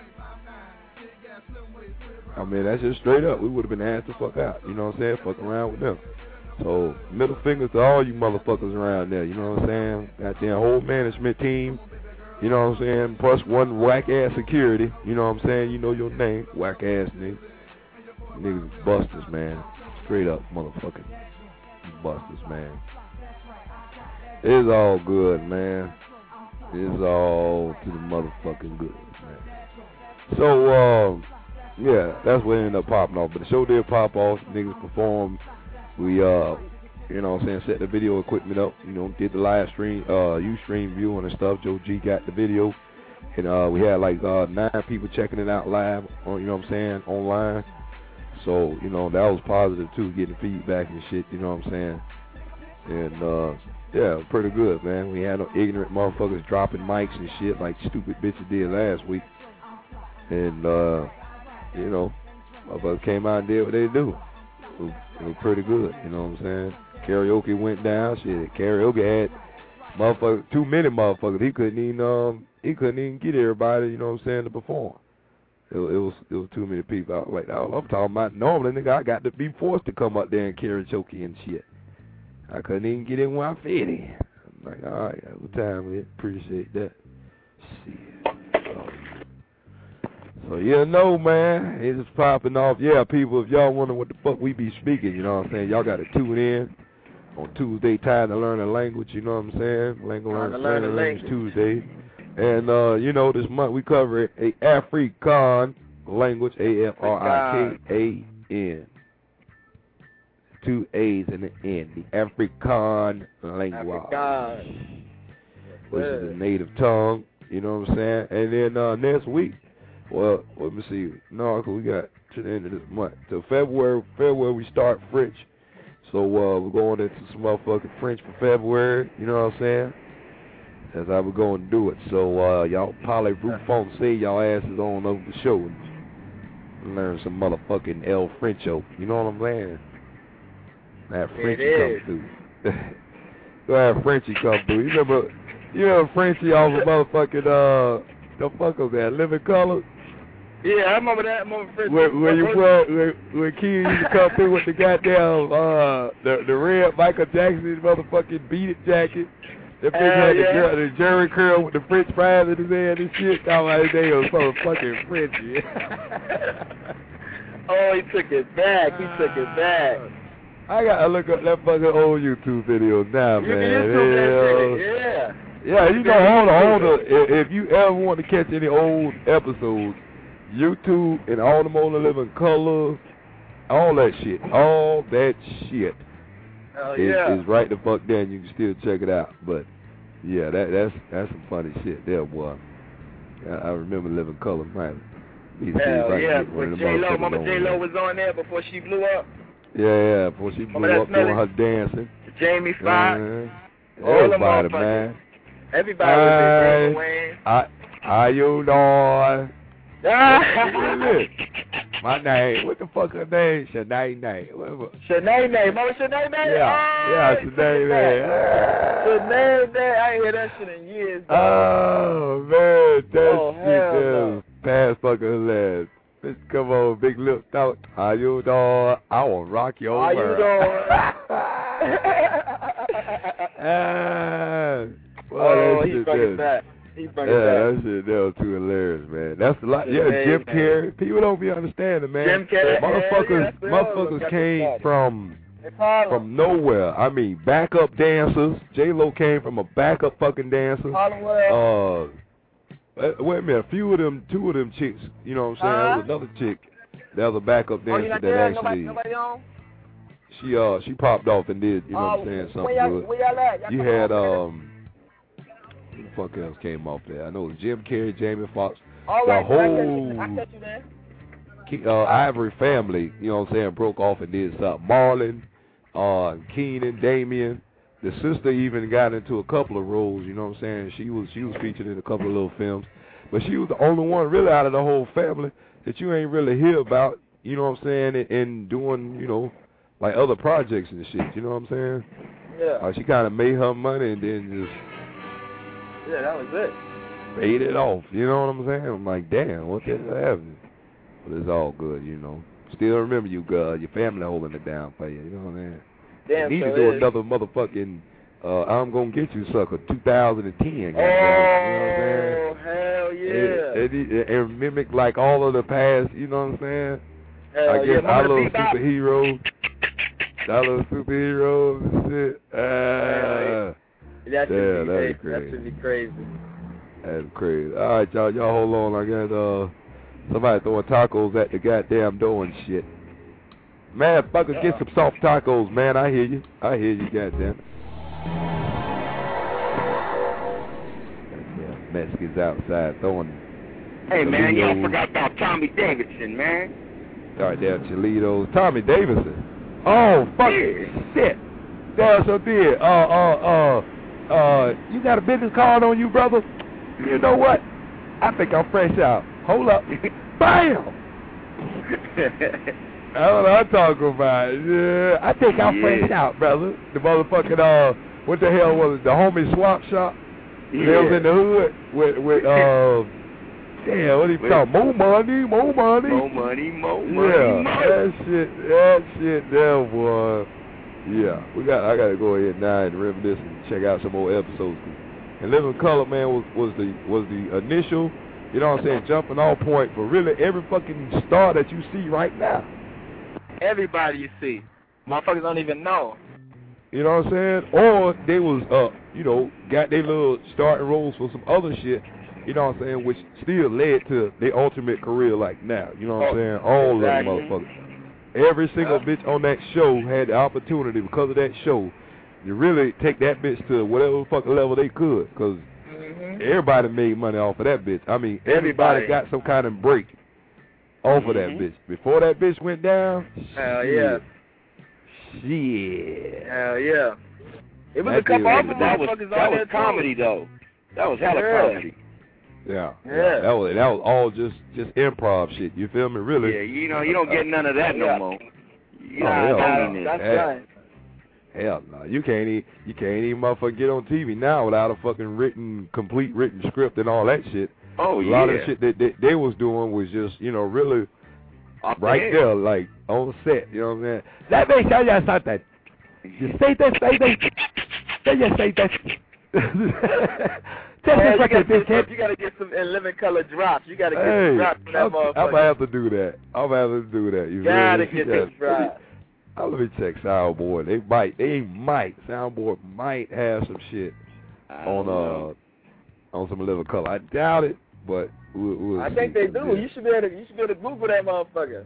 I mean, that's just straight up. We would have been asked the fuck out. You know what I'm saying? Fuck around with them. So, middle fingers to all you motherfuckers around there. You know what I'm saying? Goddamn whole management team. You know what I'm saying? Plus one whack-ass security. You know what I'm saying? You know your name. Whack-ass nigga. Niggas busters, man. Straight up motherfucking busters, man. It's all good, man. It's all to the motherfucking good, man. So, that's what ended up popping off. But the show did pop off. Niggas performed. We, you know what I'm saying, set the video equipment up. You know, did the live stream, Ustream viewing and stuff. Joe G got the video. And we had like 9 people checking it out live, on, you know what I'm saying, online. So, you know, that was positive, too, getting feedback and shit, you know what I'm saying. And, yeah, pretty good, man. We had no ignorant motherfuckers dropping mics and shit like stupid bitches did last week. And, you know, motherfuckers came out and did what they do. It was pretty good, you know what I'm saying. Karaoke went down, shit. Karaoke had too many motherfuckers. He couldn't even get everybody, you know what I'm saying, to perform. It was too many people. I was like, I'm talking about normally, nigga, I got to be forced to come up there and karaoke and shit. I couldn't even get in where I fit in. I'm like, all right, what time is it? Appreciate that. Shit. So you know, man, it's popping off. Yeah, people, if y'all wonder what the fuck we be speaking, you know what I'm saying, y'all got to tune in on Tuesday, Time to Learn a Language, you know what I'm saying? Learn a Language Tuesday. And, you know, this month we cover a Afrikaan language, A-F-R-I-K-A-N. 2 A's in the end. The Afrikaan lingua, which is the native tongue. You know what I'm saying? And then next week, well, let me see. No, cause we got to the end of this month. So February we start French. So we're going into some motherfucking French for February. You know what I'm saying? That's how we're going to do it. So y'all parlez-vous français, y'all asses on over the show and learn some motherfucking El Frencho. You know what I'm saying? That Frenchie come through. Go ahead, Frenchie come through. You know Frenchie off of motherfucking the fuck was that? Living Color? Yeah, I remember that. Frenchie. When Key used to come through with the goddamn the red Michael Jackson motherfucking beat it jacket. That bitch had the Jerry curl with the French fries in his hand and shit. Oh, my day was so fucking Frenchy. Oh, he took it back. I gotta look up that fucking old YouTube video now, man. Yeah, you know, hold on. If you ever want to catch any old episodes, YouTube and all them old Living Color, all that shit is right the fuck there, and you can still check it out. But yeah, that's some funny shit there, boy. I remember Living Color, man. Hell yeah, when J-Lo, Mama J-Lo was on there before she blew up. Yeah, before she blew up doing her dancing. Jamie Foxx. Everybody, man. Everybody was there. Wayne. How you doing? My name, what the fuck her name? Shanae. Shanae. Mama Shanae? Yeah, Shanae. Shanae, I ain't hear that shit in years. Oh, man, that shit is past fucking hilarious. Let's come on, big lip thought. How you doing? I will rock your world. How you doing? He's bringing back. That shit that was too hilarious, man. That's a lot. Yeah, Jim Carrey. People don't be understanding, man. Jim Carrey. Motherfuckers came from nowhere. I mean, backup dancers. J-Lo came from a backup fucking dancer. Wait a minute, two of them chicks, you know what I'm saying? There was another chick, that was a backup dancer that actually, she popped off and did, you know what I'm saying, something good. Where y'all at? You had, who the fuck else came off there? I know it was Jim Carrey, Jamie Foxx, the whole Ivory family, you know what I'm saying, broke off and did something. Marlon, Keenan, Damien. The sister even got into a couple of roles, you know what I'm saying? She was featured in a couple of little films. But she was the only one really out of the whole family that you ain't really hear about, you know what I'm saying, and doing, you know, like other projects and shit, you know what I'm saying? Yeah. She kind of made her money and then just... Yeah, that was it. Paid it off, you know what I'm saying? I'm like, damn, what the hell happened? But it's all good, you know. Still remember you, your family holding it down for you, you know what I'm saying? Damn, need to do another motherfucking I'm Gonna Get You Sucker 2010. You know what I'm saying? Hell yeah. And mimic like all of the past, you know what I'm saying? Hell I guess yeah. I love superheroes. And shit. That's crazy. That's crazy. All right, y'all hold on. I got somebody throwing tacos at the goddamn door and shit. Man, fucker, get some soft tacos, man. I hear you, goddamn it. Mexicans outside throwing. Hey, man, y'all forgot about Tommy Davidson, man. Sorry, damn Cholitos. Tommy Davidson. Oh, fucking shit. That's so dear. You got a business card on you, brother? You know what? I think I'm fresh out. Hold up. Bam! I don't know what I'm talking about. Yeah, I think I'm fresh out, brother. The motherfucking, what the hell was it? The homie swap shop? Yeah. They was in the hood with damn, what do you call it? More money. That shit there, boy. Yeah, I gotta go ahead now and reminisce and check out some more episodes. And Living Color, man, was the initial, you know what I'm saying, jumping off point for really every fucking star that you see right now. Everybody you see. Motherfuckers don't even know. You know what I'm saying? Or they was, you know, got their little starting roles for some other shit, you know what I'm saying, which still led to their ultimate career like now. You know what I'm saying? All of them motherfuckers. every single bitch on that show had the opportunity because of that show to really take that bitch to whatever fucking level they could, because everybody made money off of that bitch. I mean, everybody got some kind of break off of that bitch. Before that bitch went down, hell yeah. Shit. Hell yeah. It was a couple of that was comedy though. That was hella comedy. Yeah. That was all just improv shit. You feel me? Really? Yeah, you know, you don't get none of that no more. That's right. Hell no. You can't even motherfucker get on TV now without a fucking complete written script and all that shit. Oh, a lot of the shit that they was doing was just, you know, really right there, like on set. You know what I'm saying? Let me tell you something. You say this, baby. Then you say that. You gotta get some in living color drops. You gotta get some drops from that motherfucker. I'm gonna have to do that. You gotta get some drops. Let me check Soundboard. Soundboard might have some shit on some living color. I doubt it, but we'll I think they do. You should be able to Google that motherfucker.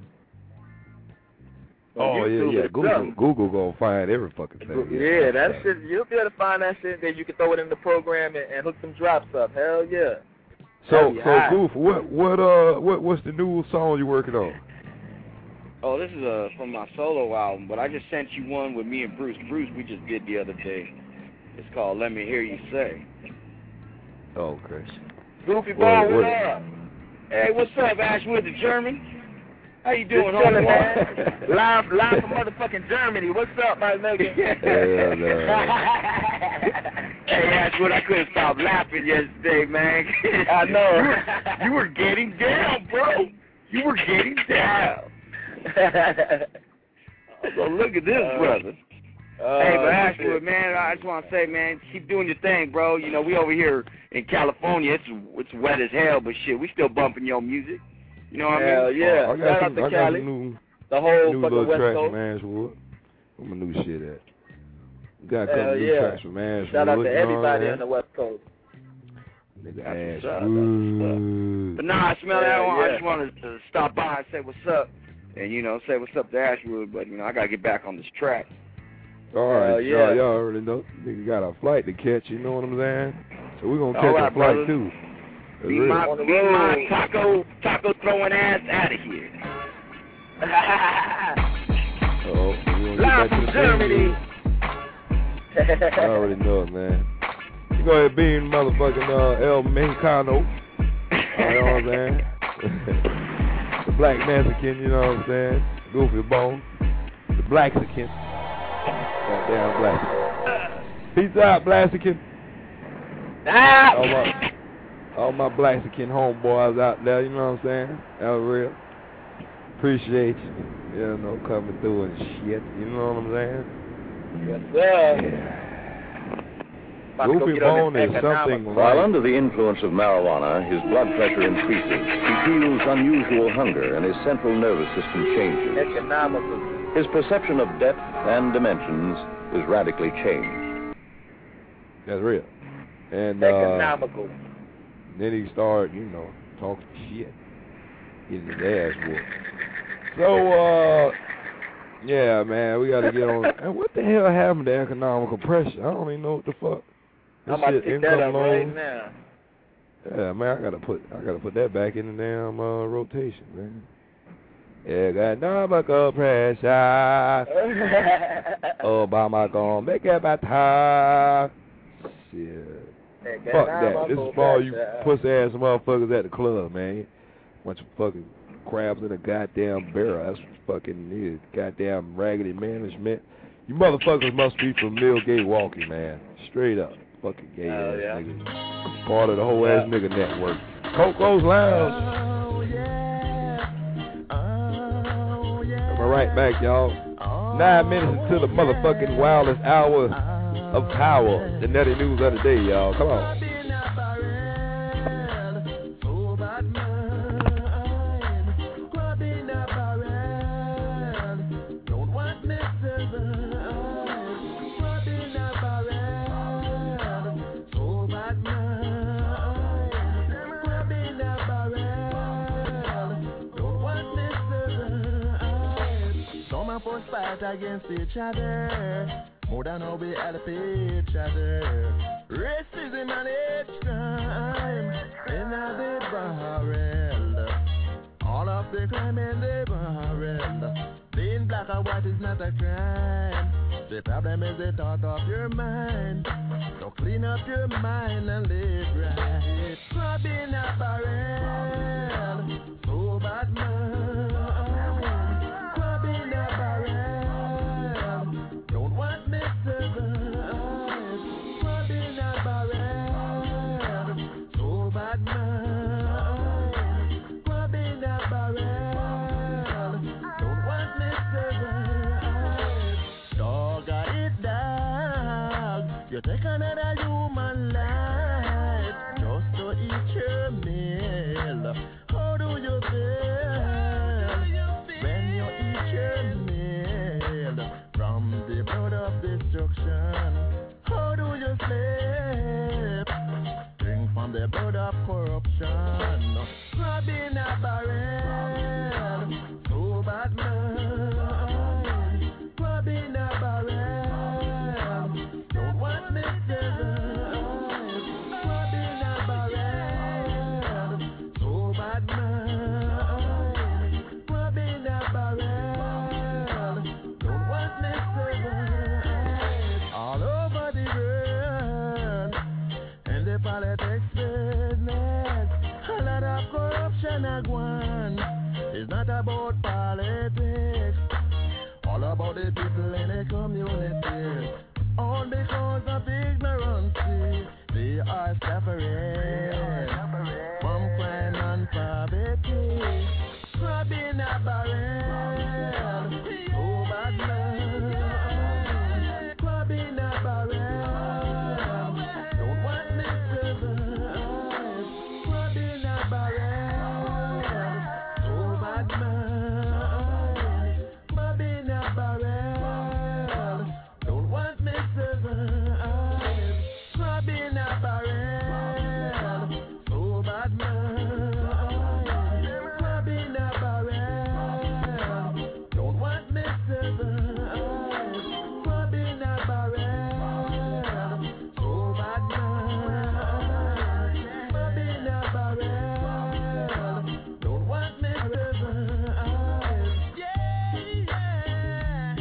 Oh yeah. Google gonna find every fucking thing. Yeah, that shit. You'll be able to find that shit. Then you can throw it in the program and hook some drops up. Hell yeah. So Goof, what's the new song you working on? Oh, this is from my solo album, but I just sent you one with me and Bruce. Bruce, we just did the other day. It's called "Let Me Hear You Say." Okay. Goofy Ball, what up? Hey, what's up, Ashwood the German? How you doing, homie? Man? live from motherfucking Germany. What's up, my nigga? Hey, Ashwood, I couldn't stop laughing yesterday, man. I know. You were getting down, bro. You were getting down. So look at this, brother. Hey, but Ashwood, man, I just want to say, man, keep doing your thing, bro. You know, we over here in California, it's wet as hell, but shit, we still bumping your music. You know what I mean? Hell yeah. Shout out to Cali. The whole fucking West Coast. From Ashwood. Where my new shit at? We got a couple new tracks from Ashwood. Shout out to everybody on the West Coast. Nigga Ashwood. But nah, I smell that one. I just wanted to stop by and say what's up. And, you know, say what's up to Ashwood. But, you know, I got to get back on this track. All right, y'all already know. Nigga got a flight to catch, you know what I'm saying? So we're going to catch a flight, brother. Too. Be my taco throwing ass out of here. Live from Germany. I already know it, man. You go ahead and being motherfucking El Mexicano. You know what I'm saying? The Black Mexican, you know what I'm saying? Goofy Bone. The Blaxican. Goddamn Blaxican. Peace out, Blaxican. All my Blaxican homeboys out there, you know what I'm saying? That was real. Appreciate you. You know, coming through and shit. You know what I'm saying? Yes, sir. Yeah. Goofy Bone is something like... While under the influence of marijuana, his blood pressure increases. He feels unusual hunger and his central nervous system changes. Economical. His perception of depth and dimensions is radically changed. That's real. And economical. Then he started, you know, talking shit. Getting his ass whooped. So, yeah, man, we got to get on. And what the hell happened to economical pressure? I don't even know what the fuck. I'm about to pick that up right now. Yeah, man, I gotta put that back in the damn rotation, man. Economical pressure. Obama gonna make it better. Shit. Fuck that. This is for all you pussy ass motherfuckers at the club, man. Bunch of fucking crabs in a goddamn barrel. That's what fucking is. Goddamn raggedy management. You motherfuckers must be from Millgate Walking, man. Straight up. Fucking gay ass niggas. Part of the whole ass nigga network. Coco's Lounge. Coming right back, y'all. 9 minutes into the motherfucking wildest hour of power. The nutty news of the day, y'all. Come on. force fight against each other. More than how we help each other. Racism and hate crime in the barrel. All of the crime in the barrel. Being black or white is not a crime. The problem is the thought of your mind. So clean up your mind and live right. Crab in a barrel. So bad man. Crab in a barrel. Don't want me to survive. Crab in a barrel. So bad man. Crab in a barrel. Don't want me to survive. Dog, I eat dog. You take another human life just to eat your meal. How do you feel when you eat your meal from the blood of destruction? How do you sleep? Drink from the blood of corruption. Crab in a barrel, so bad man. Crab in a barrel, don't want me to survive. Crab in a barrel, so bad man. Crab in a barrel, don't want me to survive. All over the world, in the politics business, a lot of corruption a gone. It's not about politics, all about the people in the community. All because of ignorance, they are suffering from crime and poverty. Crab in a barrel, oh bad man. Crab in a barrel, don't want me to survive. Crab in a barrel, oh bad man. Crab in a barrel, don't want me to survive. Crab in a barrel, so bad man. Crab in a barrel, don't want me to survive. Crab in a barrel, so bad man. Crab in a barrel, don't want me to survive. Yeah, yeah.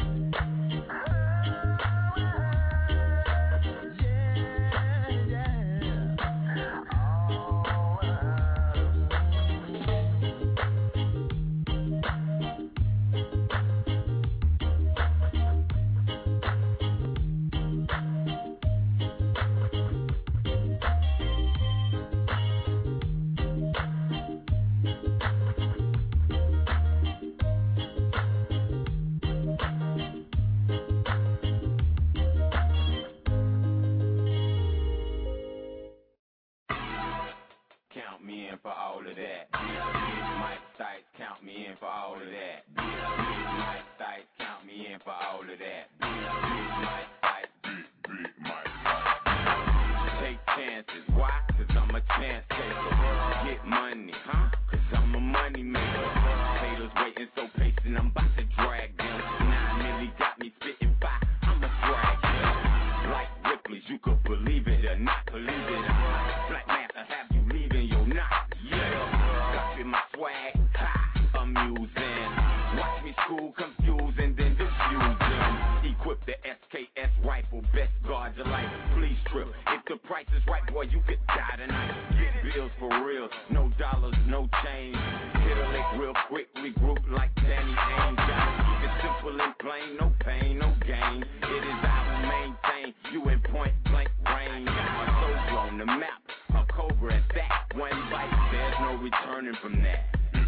Count me in for all of that. Mike Stites, count me in for all of that. Mike Stites, count me in for all of that. Mike Stites, big Mike Stites. Take chances, why? Cause I'm a chance taker. Get money, huh? Cause I'm a money maker. Haters waiting so patient, I'm about to drag them. 9 milli got me spitting by, I'ma drag them. Like Ripley's, you could believe it or not believe it. Black Manta have you leaving your knot, yeah. Got in my swag, ha, amusing. Watch me school confusing, then diffusing. Equip the SKS rifle, best guard your life. Please trip, if the price is right, boy, you could die tonight. Get bills for real, no dollars, no change. Hit a lick real quick, regroup like Danny Ainge. Gotta keep it simple and plain, no pain, no gain. It is I who maintain you in point blank range. My soul's on the map, a cobra at that. One bite, there's no returning from that.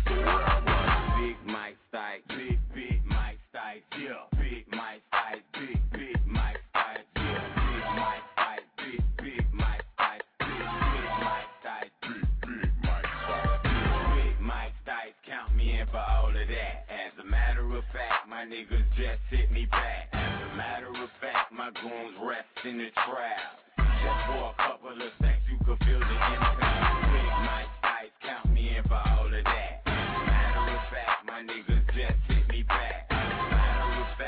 Big Mike Stites, big Mike Stites, yeah. Big Mike Stites, big Mike Stites, yeah. Big Mike Stites, big Mike Stites, big Mike Stites, big Mike Stites. Big Mike Stites, count me in for all of that. As a matter of fact, my niggas just hit me back. As a matter of fact, my goons rest in the trap. Just for a couple of seconds, you could feel the impact. Big Mike Stites, count me in for all of that. As a matter of fact, my niggas just hit me back. As a matter of fact,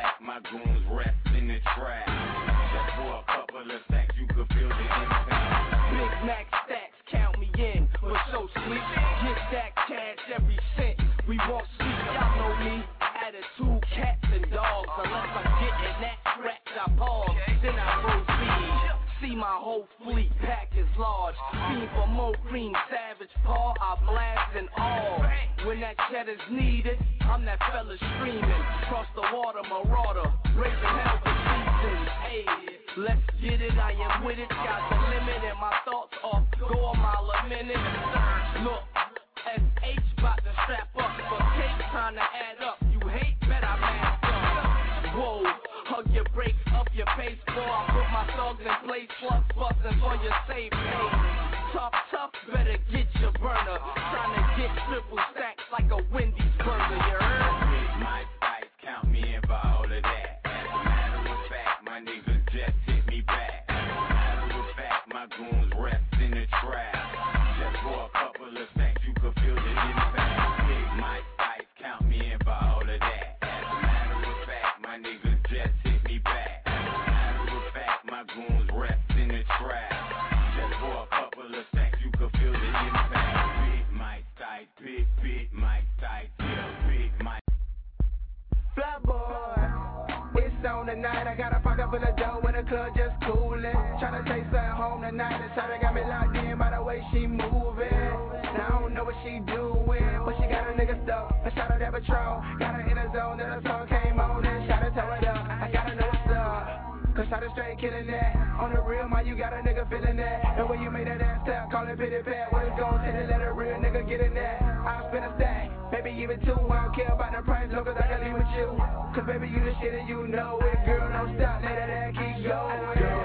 sleep. Get that cash every cent. We won't sleep, y'all know me. Attitude, cats and dogs. Unless I'm getting that scratch, I pause. Then I proceed. See my whole fleet, pack is large. Fiend for more cream, savage paw, I blast and all. When that cheddar's needed, I'm that fella streaming. Cross the water, marauder, raising hell for seasons. Hey, let's get it, I am with it. Got the limit and my thoughts off, go a mile a minute. Look, SH bout to strap up for cake, time to add up. You hate, bet I mask up. Whoa. Hug your brakes up your pace, boy. I put my thugs in place, plus bustin' for your safe pay. Tough, better get your burner. Trying to get triple stacks like a Wendy's burger, you heard? My sights count me in for all of that. As a matter of fact, my niggas just hit me back. As a matter of fact, my goons rest in the trap. Just for a couple of stacks, you could feel the impact. My sights count me in for all of that. As a matter of fact, my niggas just hit me back. As a matter of fact, my goons rest in the trap. Just for a couple of stacks, you could feel the impact. Big Mike tight, big Mike tight, yeah, big Mike. Fly boy, it's on tonight. I got a pocket full of dough in the club just coolin'. Tryna take something home tonight. The shawty got me locked in by the way she moving. Now I don't know what she doing, but she got a nigga stuck. A shot of that patrol, got her in the zone. Then the song came on and shot her toe it up. I gotta know what's up. Cause shot her straight killing that. On the real, man, you got a nigga feeling that. The way you made that ass step, call it pity pat. What it's gon' take to let a real nigga get in that? I'll spin a stack, maybe even two. I don't care about the price, low, cause I can leave with you. Cause baby, you the shit and you know it. Girl, don't stop, let that ass keep going.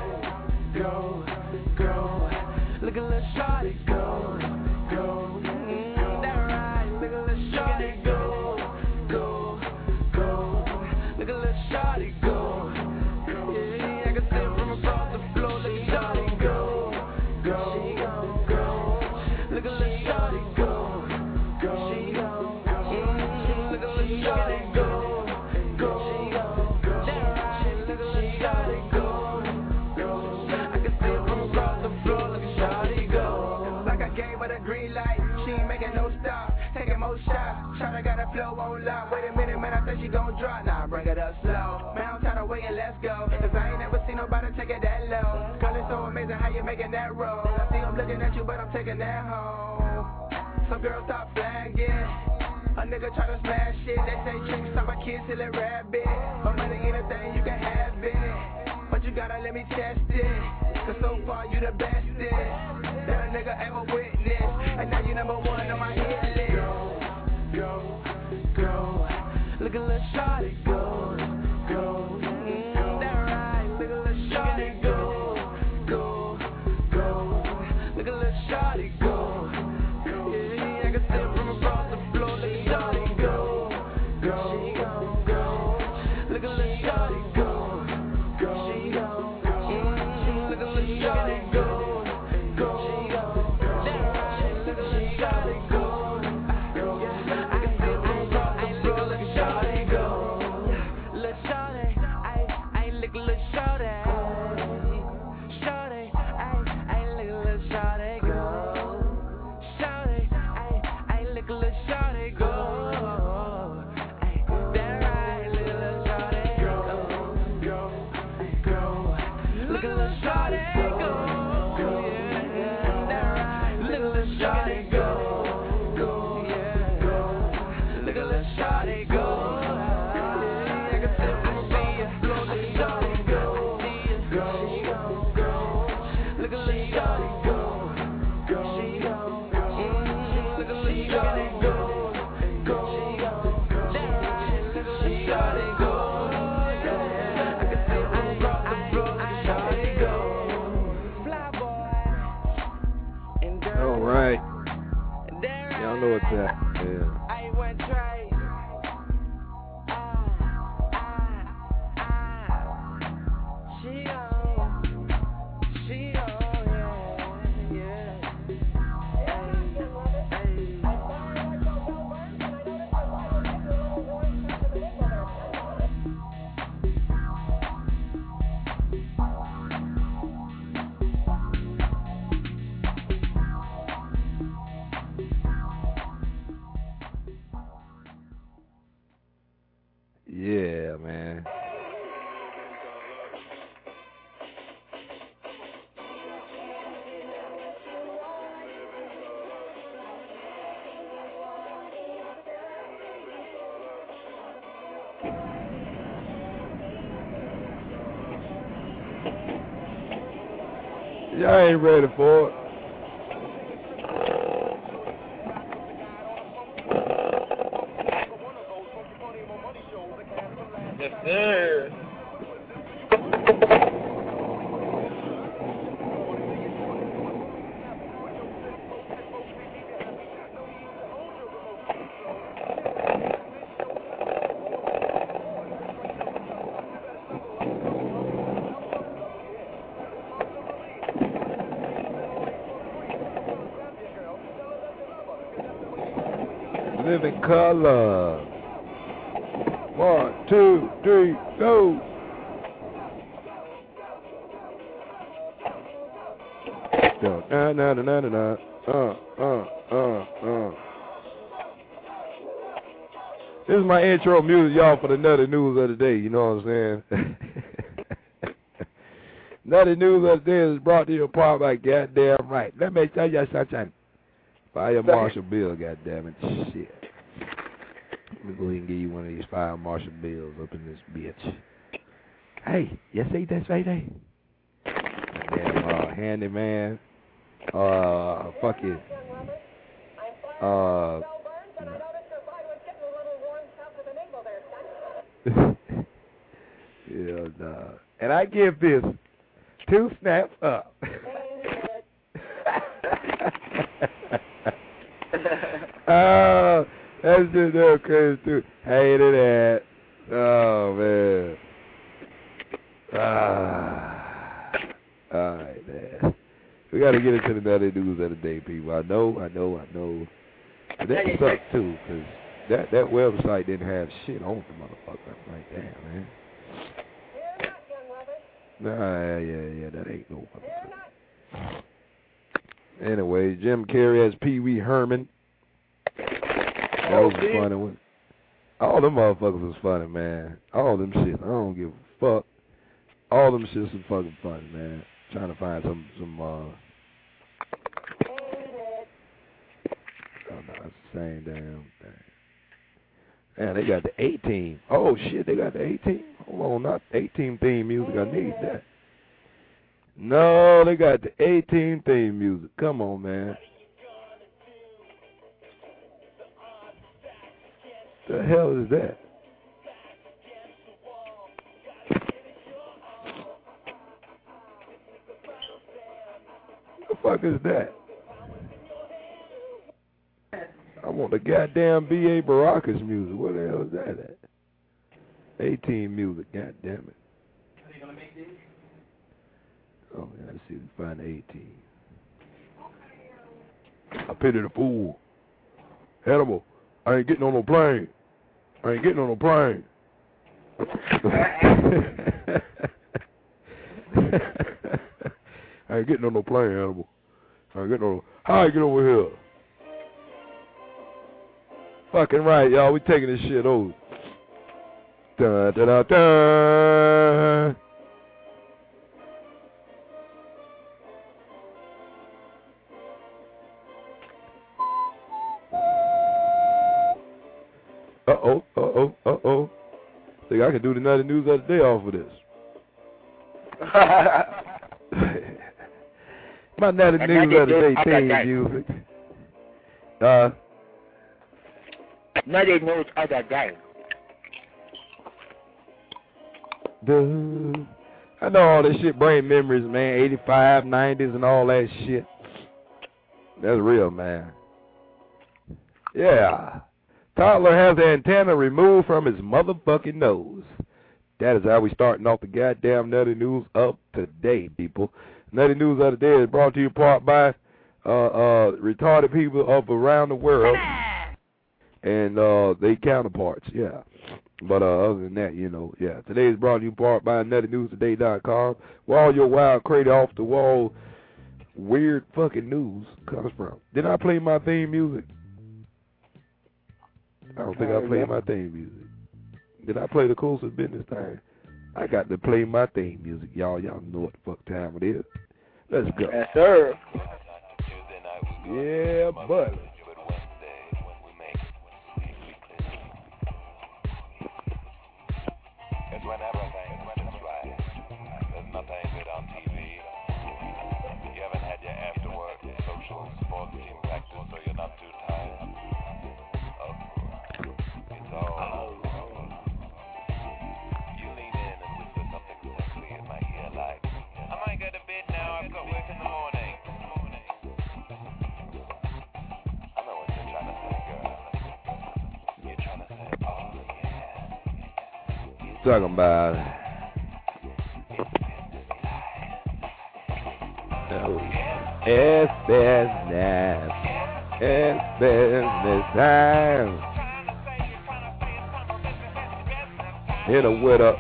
Go. Look at little shawty, go. That right, look at little shawty, go. Look at little shawty, go. Shawty got a flow on lock. Wait a minute, man, I think she gon' drop. Nah, bring it up slow. Man, I'm tired of waiting, let's go. Cause I ain't never seen nobody take it that low. Girl, it's so amazing how you making that roll. I see I'm looking at you, but I'm taking that home. Some girls stop flagging. A nigga try to smash shit. They say tricks, stop my kids till it rabbit. But money anything, you can have it. But you gotta let me test it. Cause so far you the bestest that a nigga ever witnessed. And now you number one on my hit list. Go. Look at little shawty, go. That right, look at little shawty, go. Look at little shawty, go. Yeah, I can see it from across the floor. Look at shawty, go. Look at little shawty, go. Look at little shawty, go. That right, look at little shawty, go. Y'all know what's that. Yeah. Y'all ain't ready for it. Yes, sir. Living color. 1, 2, 3, go. Na na na na na na. This is my intro music, y'all, for the Nutty News of the day. You know what I'm saying? Nutty News of the day is brought to you apart by goddamn right. Let me tell you something. Fire Marshal Bill, goddamn it, shit. Let me go ahead and give you one of these Fire Marshal Bills up in this bitch. Hey, you see this right there? Goddamn handyman. Fucking. Yeah, nah. And I give this 2 snaps up. Oh, that's just so crazy too. Hated that. Oh man. Alright, man. We gotta get into the Nutty News of the day, people. I know. But that sucks too, cause that website didn't have shit on the motherfucker. Like that, man. Nah, yeah, that ain't no motherfucker. Anyway, Jim Carrey as Pee Wee Herman. That was a funny one. All them motherfuckers was funny, man. All them shit. I don't give a fuck. All them shits was fucking funny, man. Trying to find some oh no, it's the same damn thing. Man, they got the 18. Oh shit, they got the 18. Hold on, not 18 theme music. I need that. No, they got the 18 theme music. Come on, man. The hell is that? What the fuck is that? I want the goddamn B.A. Baracus music. What the hell is that at? 18 music, god damn it. Are you gonna make this? Oh, yeah, let's see if we can find 18. I pity the fool. Hannibal, I ain't getting on no plane. I ain't getting on no plane. I ain't getting on no plane, Hannibal. I ain't getting on no... How I get over here? Fucking right, y'all. We taking this shit over. Dun, dun, dun, dun. Uh-oh. Think I can do the Nutty News of the day off of this. My Nutty News of the day theme music. Nutty News of the day. I know all this shit bring memories, man. 85, 90s, and all that shit. That's real, man. Yeah. Toddler has the antenna removed from his motherfucking nose. That is how we starting off the goddamn Nutty News of today, people. Nutty News of the day is brought to you part by retarded people of around the world and they counterparts, yeah. But other than that, you know, yeah. Today is brought to you part by NuttyNewsToday.com, where all your wild, crazy, off-the-wall, weird fucking news comes from. Did I play my theme music? I don't think I played my theme music. Did I play the Coastal Business thing? I got to play my theme music. Y'all know what the fuck time it is. Let's go. Yes, sir. Yeah, buddy. It's when everything is right. There's nothing good on TV. talking about? Oh, it's business. It's business time. Hit a with a.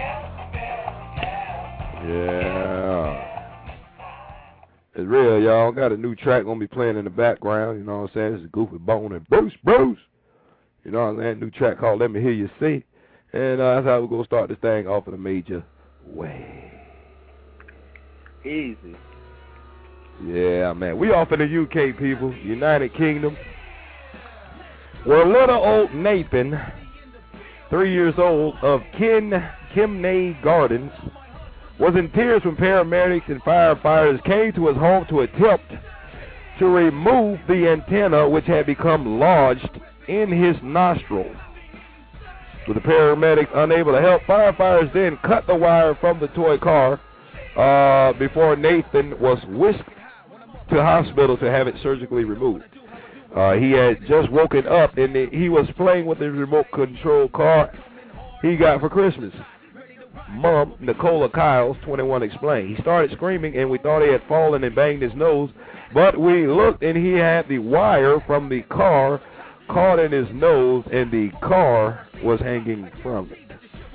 Yeah. It's real, y'all. Got a new track gonna be playing in the background. You know what I'm saying? This is Goofy Bone and Bruce. You know what I'm saying? New track called Let Me Hear You Say. And that's how we're gonna start this thing off in a major way. Easy. Yeah, man. We off in the UK, people. United Kingdom. Where little old Nathan, 3 years old, of Kimney Gardens, was in tears when paramedics and firefighters came to his home to attempt to remove the antenna which had become lodged in his nostril. With the paramedics unable to help, firefighters then cut the wire from the toy car before Nathan was whisked to the hospital to have it surgically removed. He had just woken up and he was playing with the remote control car he got for Christmas. Mom, Nicola Kyles, 21, explained. He started screaming and we thought he had fallen and banged his nose, but we looked and he had the wire from the car caught in his nose and the car was hanging from it.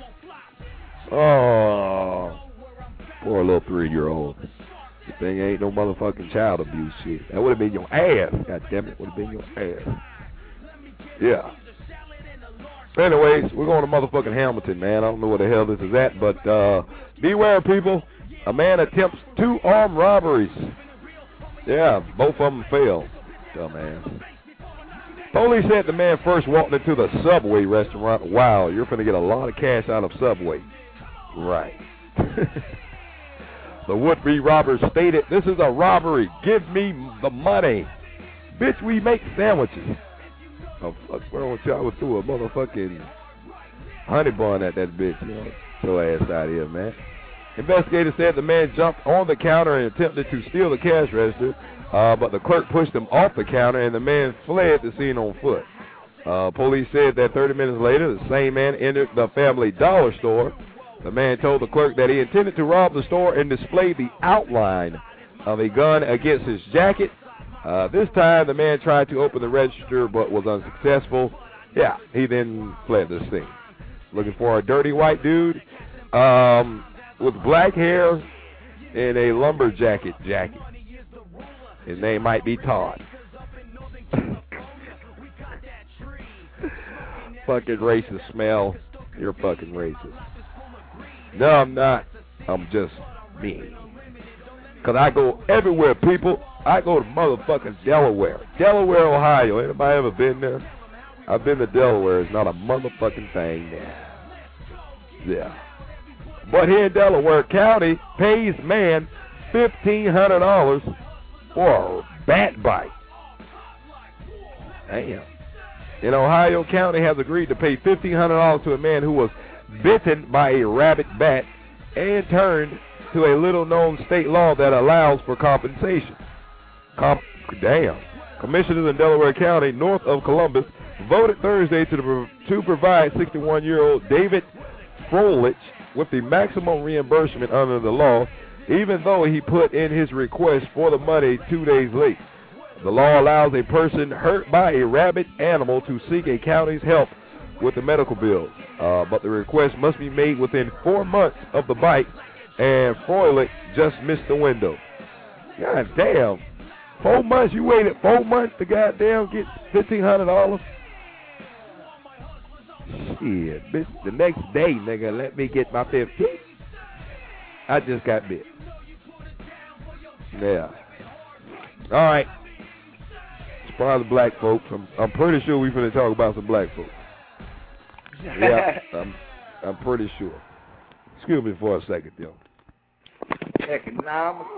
Oh, poor little 3-year-old. This thing ain't no motherfucking child abuse shit. That would have been your ass. God damn it, would have been your ass. Yeah. Anyways, we're going to motherfucking Hamilton, man. I don't know where the hell this is at, but beware, people. A man attempts 2 armed robberies. Yeah, both of them failed. Dumbass. Police said the man first walked into the Subway restaurant. Wow, you're finna get a lot of cash out of Subway. Right. The would-be robber stated, "This is a robbery. Give me the money. Bitch, we make sandwiches." Oh, fuck, bro, I would throw a motherfucking honey bun at that bitch. You know, your ass out here, man. Investigators said the man jumped on the counter and attempted to steal the cash register, but the clerk pushed him off the counter and the man fled the scene on foot. Police said that 30 minutes later, the same man entered the Family Dollar store. The man told the clerk that he intended to rob the store and display the outline of a gun against his jacket. This time, the man tried to open the register but was unsuccessful. Yeah, he then fled the scene. Looking for a dirty white dude with black hair and a lumberjacket jacket. His name might be Todd. Fucking racist, Smell. You're fucking racist. No, I'm not. I'm just me. Because I go everywhere, people. I go to motherfucking Delaware. Delaware, Ohio. Anybody ever been there? I've been to Delaware. It's not a motherfucking thing there. Yeah. But here in Delaware County, pays man $1,500 for a bat bite. Damn. In Ohio, County has agreed to pay $1,500 to a man who was bitten by a rabbit bat and turned to a little-known state law that allows for compensation. Damn. Commissioners in Delaware County, north of Columbus, voted Thursday to provide 61-year-old David Froelich with the maximum reimbursement under the law, even though he put in his request for the money 2 days late. The law allows a person hurt by a rabid animal to seek a county's help with the medical bills, but the request must be made within 4 months of the bite, and Froelich just missed the window. God damn. 4 months? You waited 4 months to goddamn get $1,500? Shit, bitch, the next day, nigga, let me get my 15. I just got bit. Yeah. All right. It's probably black folks. I'm pretty sure we're going to talk about some black folks. Yeah, I'm pretty sure. Excuse me for a second, though. Economical.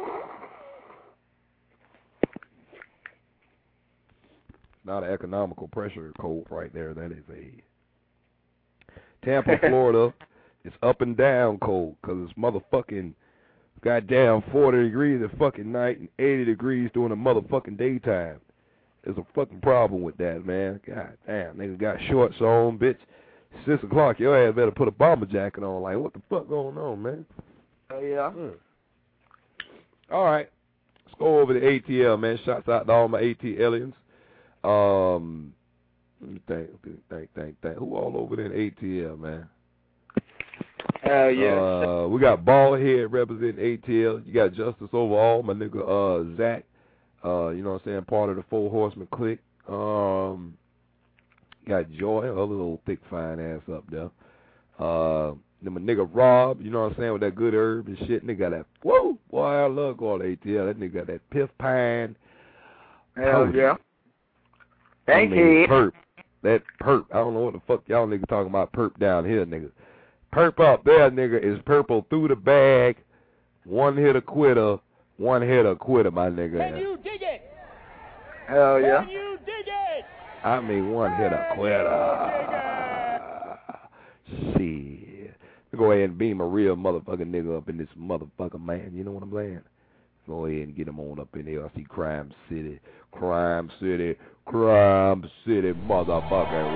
Not an economical pressure code right there. That is a Tampa, Florida. It's up and down cold because it's motherfucking goddamn 40 degrees at fucking night and 80 degrees during the motherfucking daytime. There's a fucking problem with that, man. God damn, niggas got shorts on, bitch. 6 o'clock, your ass better put a bomber jacket on. Like, what the fuck going on, man? Oh, yeah. All right. Let's go over to ATL, man. Shouts out to all my ATLians. Let me think. Who all over there in ATL, man? Hell yeah. We got Baldhead representing ATL. You got Justice Overall, my nigga Zach. You know what I'm saying? Part of the Four Horsemen clique. Got Joy, her little thick fine ass up there. Then my nigga Rob, you know what I'm saying, with that good herb and shit. Nigga got that, whoa, boy, I love going to ATL. That nigga got that Piff Pine. Hell yeah. Thank you. Perp. That perp. I don't know what the fuck y'all niggas talking about perp down here, nigga. Perp up there, nigga, is purple through the bag. One hitter quitter, my nigga. Can you dig it? Hell yeah. Can you dig it? I mean, one hitter quitter. Shit. Go ahead and beam a real motherfucking nigga up in this motherfucker, man. You know what I'm saying? Go ahead and get him on up in there. I see Crime City, motherfucking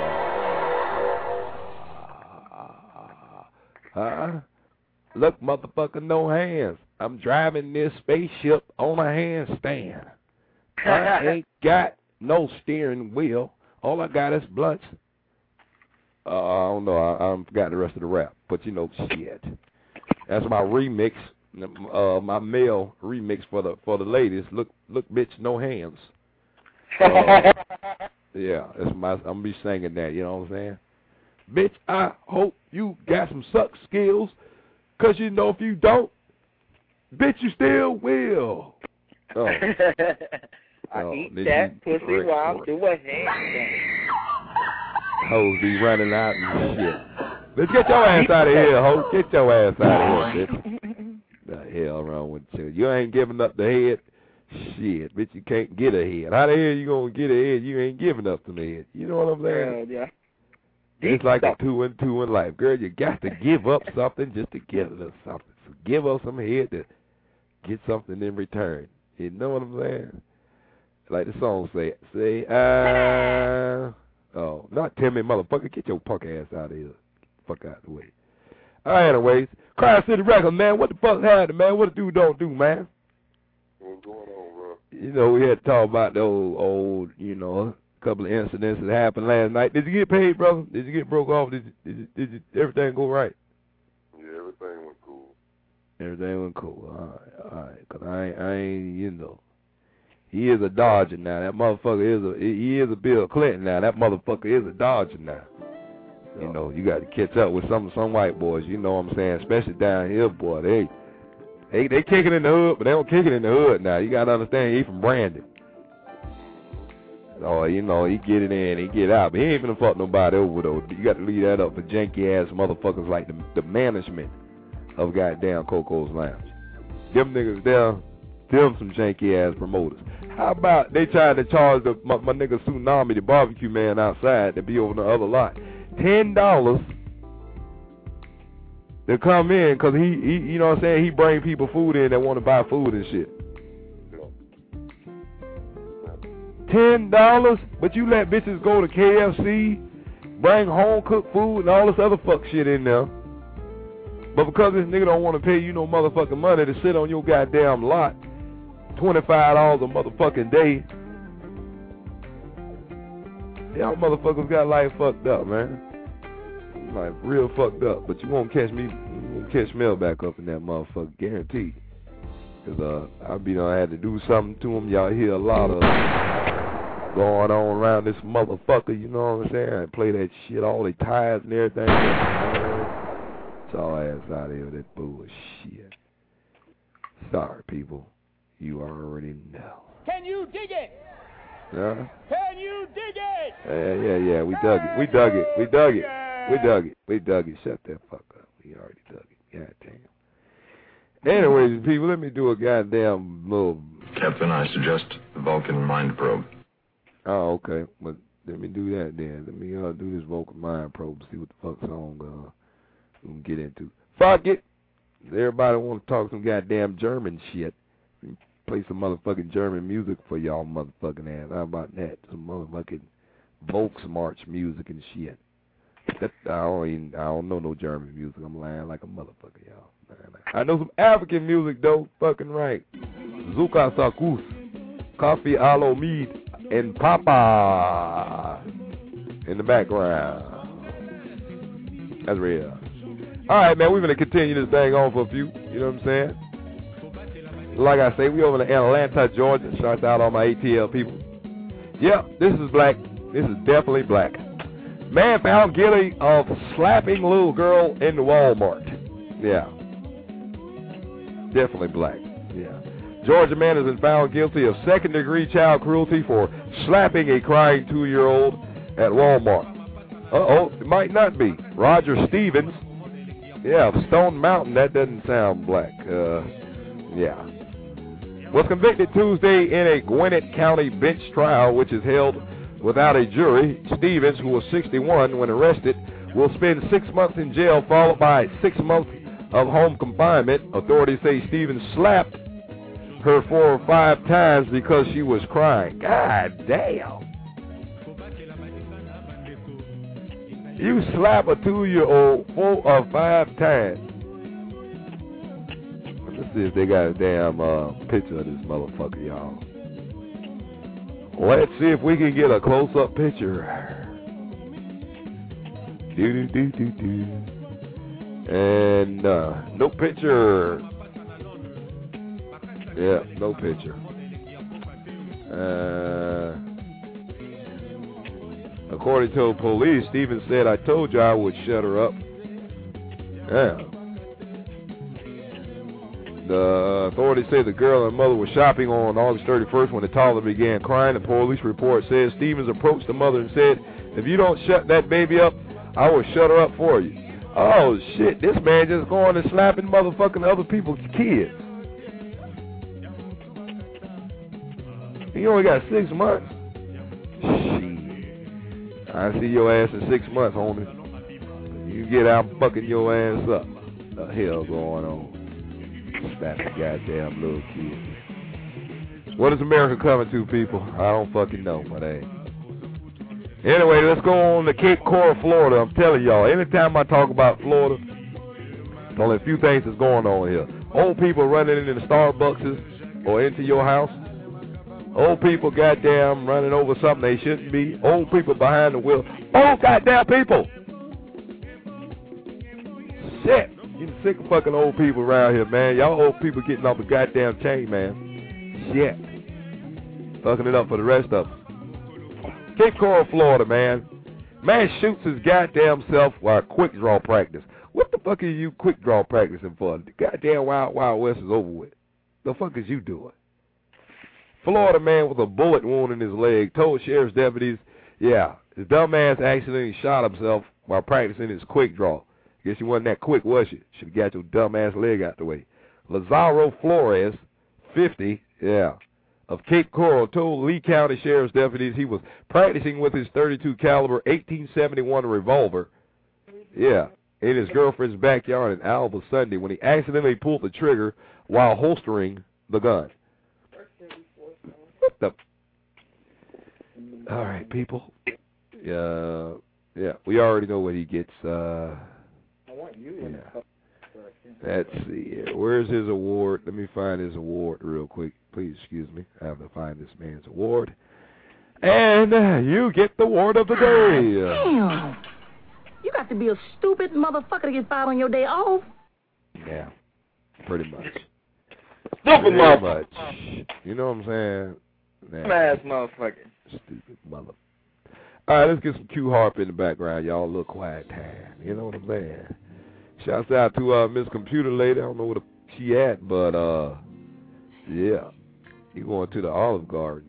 rapper. Look, motherfucker, no hands. I'm driving this spaceship on a handstand. I ain't got no steering wheel. All I got is blunts. I don't know. I forgot the rest of the rap. But, you know, shit. That's my remix, my male remix for the ladies. Look, bitch, no hands. Yeah, I'm gonna be singing that. You know what I'm saying? Bitch, I hope you got some suck skills, 'cause you know if you don't, bitch, you still will. Oh. I eat that pussy while I'm doing handstand. Hoes be running out and shit. Let's get your ass out of here, ho. Get your ass out of here, bitch. The hell wrong with you? You ain't giving up the head. Shit, bitch, you can't get a head. How the hell you gonna get a head? You ain't giving up the head. You know what I'm saying? Yeah. It's like a 2 and 2 in life. Girl, you got to give up something just to get a little something. So give up some head to get something in return. You know what I'm saying? Like the song say, oh, not Timmy, motherfucker. Get your punk ass out of here. Fuck out of the way. All right, anyways. Crime City Record, man. What the fuck happened, man? What the dude don't do, man? What's going on, bro? You know, we had to talk about the old, you know, a couple of incidents that happened last night. Did you get paid, brother? Did you get broke off? Did everything go right? Yeah, everything went cool. Everything went cool. All right. 'Cause I ain't, you know. He is a Dodger now. That motherfucker he is a Bill Clinton now. That motherfucker is a Dodger now. You know, you got to catch up with some white boys. You know what I'm saying? Especially down here, boy. They kick it in the hood, but they don't kick it in the hood now. You got to understand, he from Brandon. So, you know, he get it in, he get out. But he ain't finna fuck nobody over, though. You got to leave that up for janky-ass motherfuckers like the management of goddamn Coco's Lounge. Them niggas there, them some janky-ass promoters. How about they tried to charge my nigga Tsunami, the barbecue man outside, to be over the other lot, $10 to come in, 'cause he you know what I'm saying, he bring people food in that want to buy food and shit. $10, but you let bitches go to KFC, bring home cooked food and all this other fuck shit in there. But because this nigga don't want to pay you no motherfucking money to sit on your goddamn lot, $25 a motherfucking day, y'all motherfuckers got life fucked up, man. Like real fucked up. But you won't catch me. You won't catch Mel back up in that motherfucker, guaranteed. 'Cause I had to do something to him. Y'all hear a lot of going on around this motherfucker. You know what I'm saying? I play that shit, all the tires and everything. It's all ass out of here with that bullshit. Sorry, people. You already know. Can you dig it? Huh? Can you dig it? Yeah. We dug it. Shut that fuck up. We already dug it. Goddamn. Anyways, people, let me do a goddamn little. Captain, I suggest the Vulcan mind probe. Oh, okay. But let me do that then. Let me do this Vulcan mind probe. See what the fuck song we can get into. Fuck it. Everybody want to talk some goddamn German shit. Play some motherfucking German music for y'all motherfucking ass. How about that? Some motherfucking Volksmarch music and shit. I don't know no German music. I'm lying like a motherfucker, y'all. I know some African music though. Fucking right. Zuka Sakus, Coffee Alo Mead, and Papa in the background. That's real. All right, man. We're gonna continue this thing on for a few. You know what I'm saying? Like I say, we over in Atlanta, Georgia. Shout out all my ATL people. Yeah, this is black. This is definitely black. Man found guilty of slapping little girl in the Walmart. Yeah. Definitely black. Yeah. Georgia man has been found guilty of second-degree child cruelty for slapping a crying 2-year-old at Walmart. It might not be. Roger Stevens. Yeah, of Stone Mountain. That doesn't sound black. Yeah. Was convicted Tuesday in a Gwinnett County bench trial, which is held without a jury. Stevens, who was 61 when arrested, will spend 6 months in jail, followed by 6 months of home confinement. Authorities say Stevens slapped her 4 or 5 times because she was crying. God damn. You slap a 2-year-old 4 or 5 times. Let's see if they got a damn picture of this motherfucker, y'all. Let's see if we can get a close-up picture. And no picture. Yeah, no picture. According to the police, Stevens said, "I told you I would shut her up." Yeah. The authorities say the girl and her mother were shopping on August 31st when the toddler began crying. The police report says Stevens approached the mother and said, "If you don't shut that baby up, I will shut her up for you." Oh, shit. This man just going and slapping motherfucking other people's kids. He only got 6 months. Shit. I see your ass in 6 months, homie. You get out and fucking your ass up. What the hell going on? Slap the goddamn little kid. What is America coming to, people? I don't fucking know, but hey. Anyway, let's go on to Cape Coral, Florida. I'm telling y'all, anytime I talk about Florida, there's only a few things that's going on here. Old people running into the Starbucks or into your house. Old people goddamn running over something they shouldn't be. Old people behind the wheel. Old goddamn people! Shit! Getting sick of fucking old people around here, man. Y'all old people getting off the goddamn chain, man. Shit. Fucking it up for the rest of us. Cape Coral, Florida, man. Man shoots his goddamn self while quick draw practice. What the fuck are you quick draw practicing for? The goddamn Wild Wild West is over with. The fuck is you doing? Florida man with a bullet wound in his leg told sheriff's deputies, yeah, his dumbass accidentally shot himself while practicing his quick draw. Guess you wasn't that quick, was you? Should have got your dumbass leg out the way. Lazaro Flores, 50, yeah, of Cape Coral, told Lee County Sheriff's deputies he was practicing with his .32 caliber 1871 revolver, yeah, in his girlfriend's backyard in Alba Sunday when he accidentally pulled the trigger while holstering the gun. What the? All right, people. Yeah, we already know what he gets. Let's see here. Where's his award? Let me find his award real quick. Please excuse me. I have to find this man's award. And you get the award of the day. Damn. You got to be a stupid motherfucker to get fired on your day off. Yeah, pretty much. Stupid motherfucker. You know what I'm saying? Ass motherfucker. Stupid mother. All right, let's get some Q Harp in the background, y'all. A little quiet time. You know what I'm saying? Shouts out to Miss Computer Lady. I don't know where she at, but yeah. You going to the Olive Garden.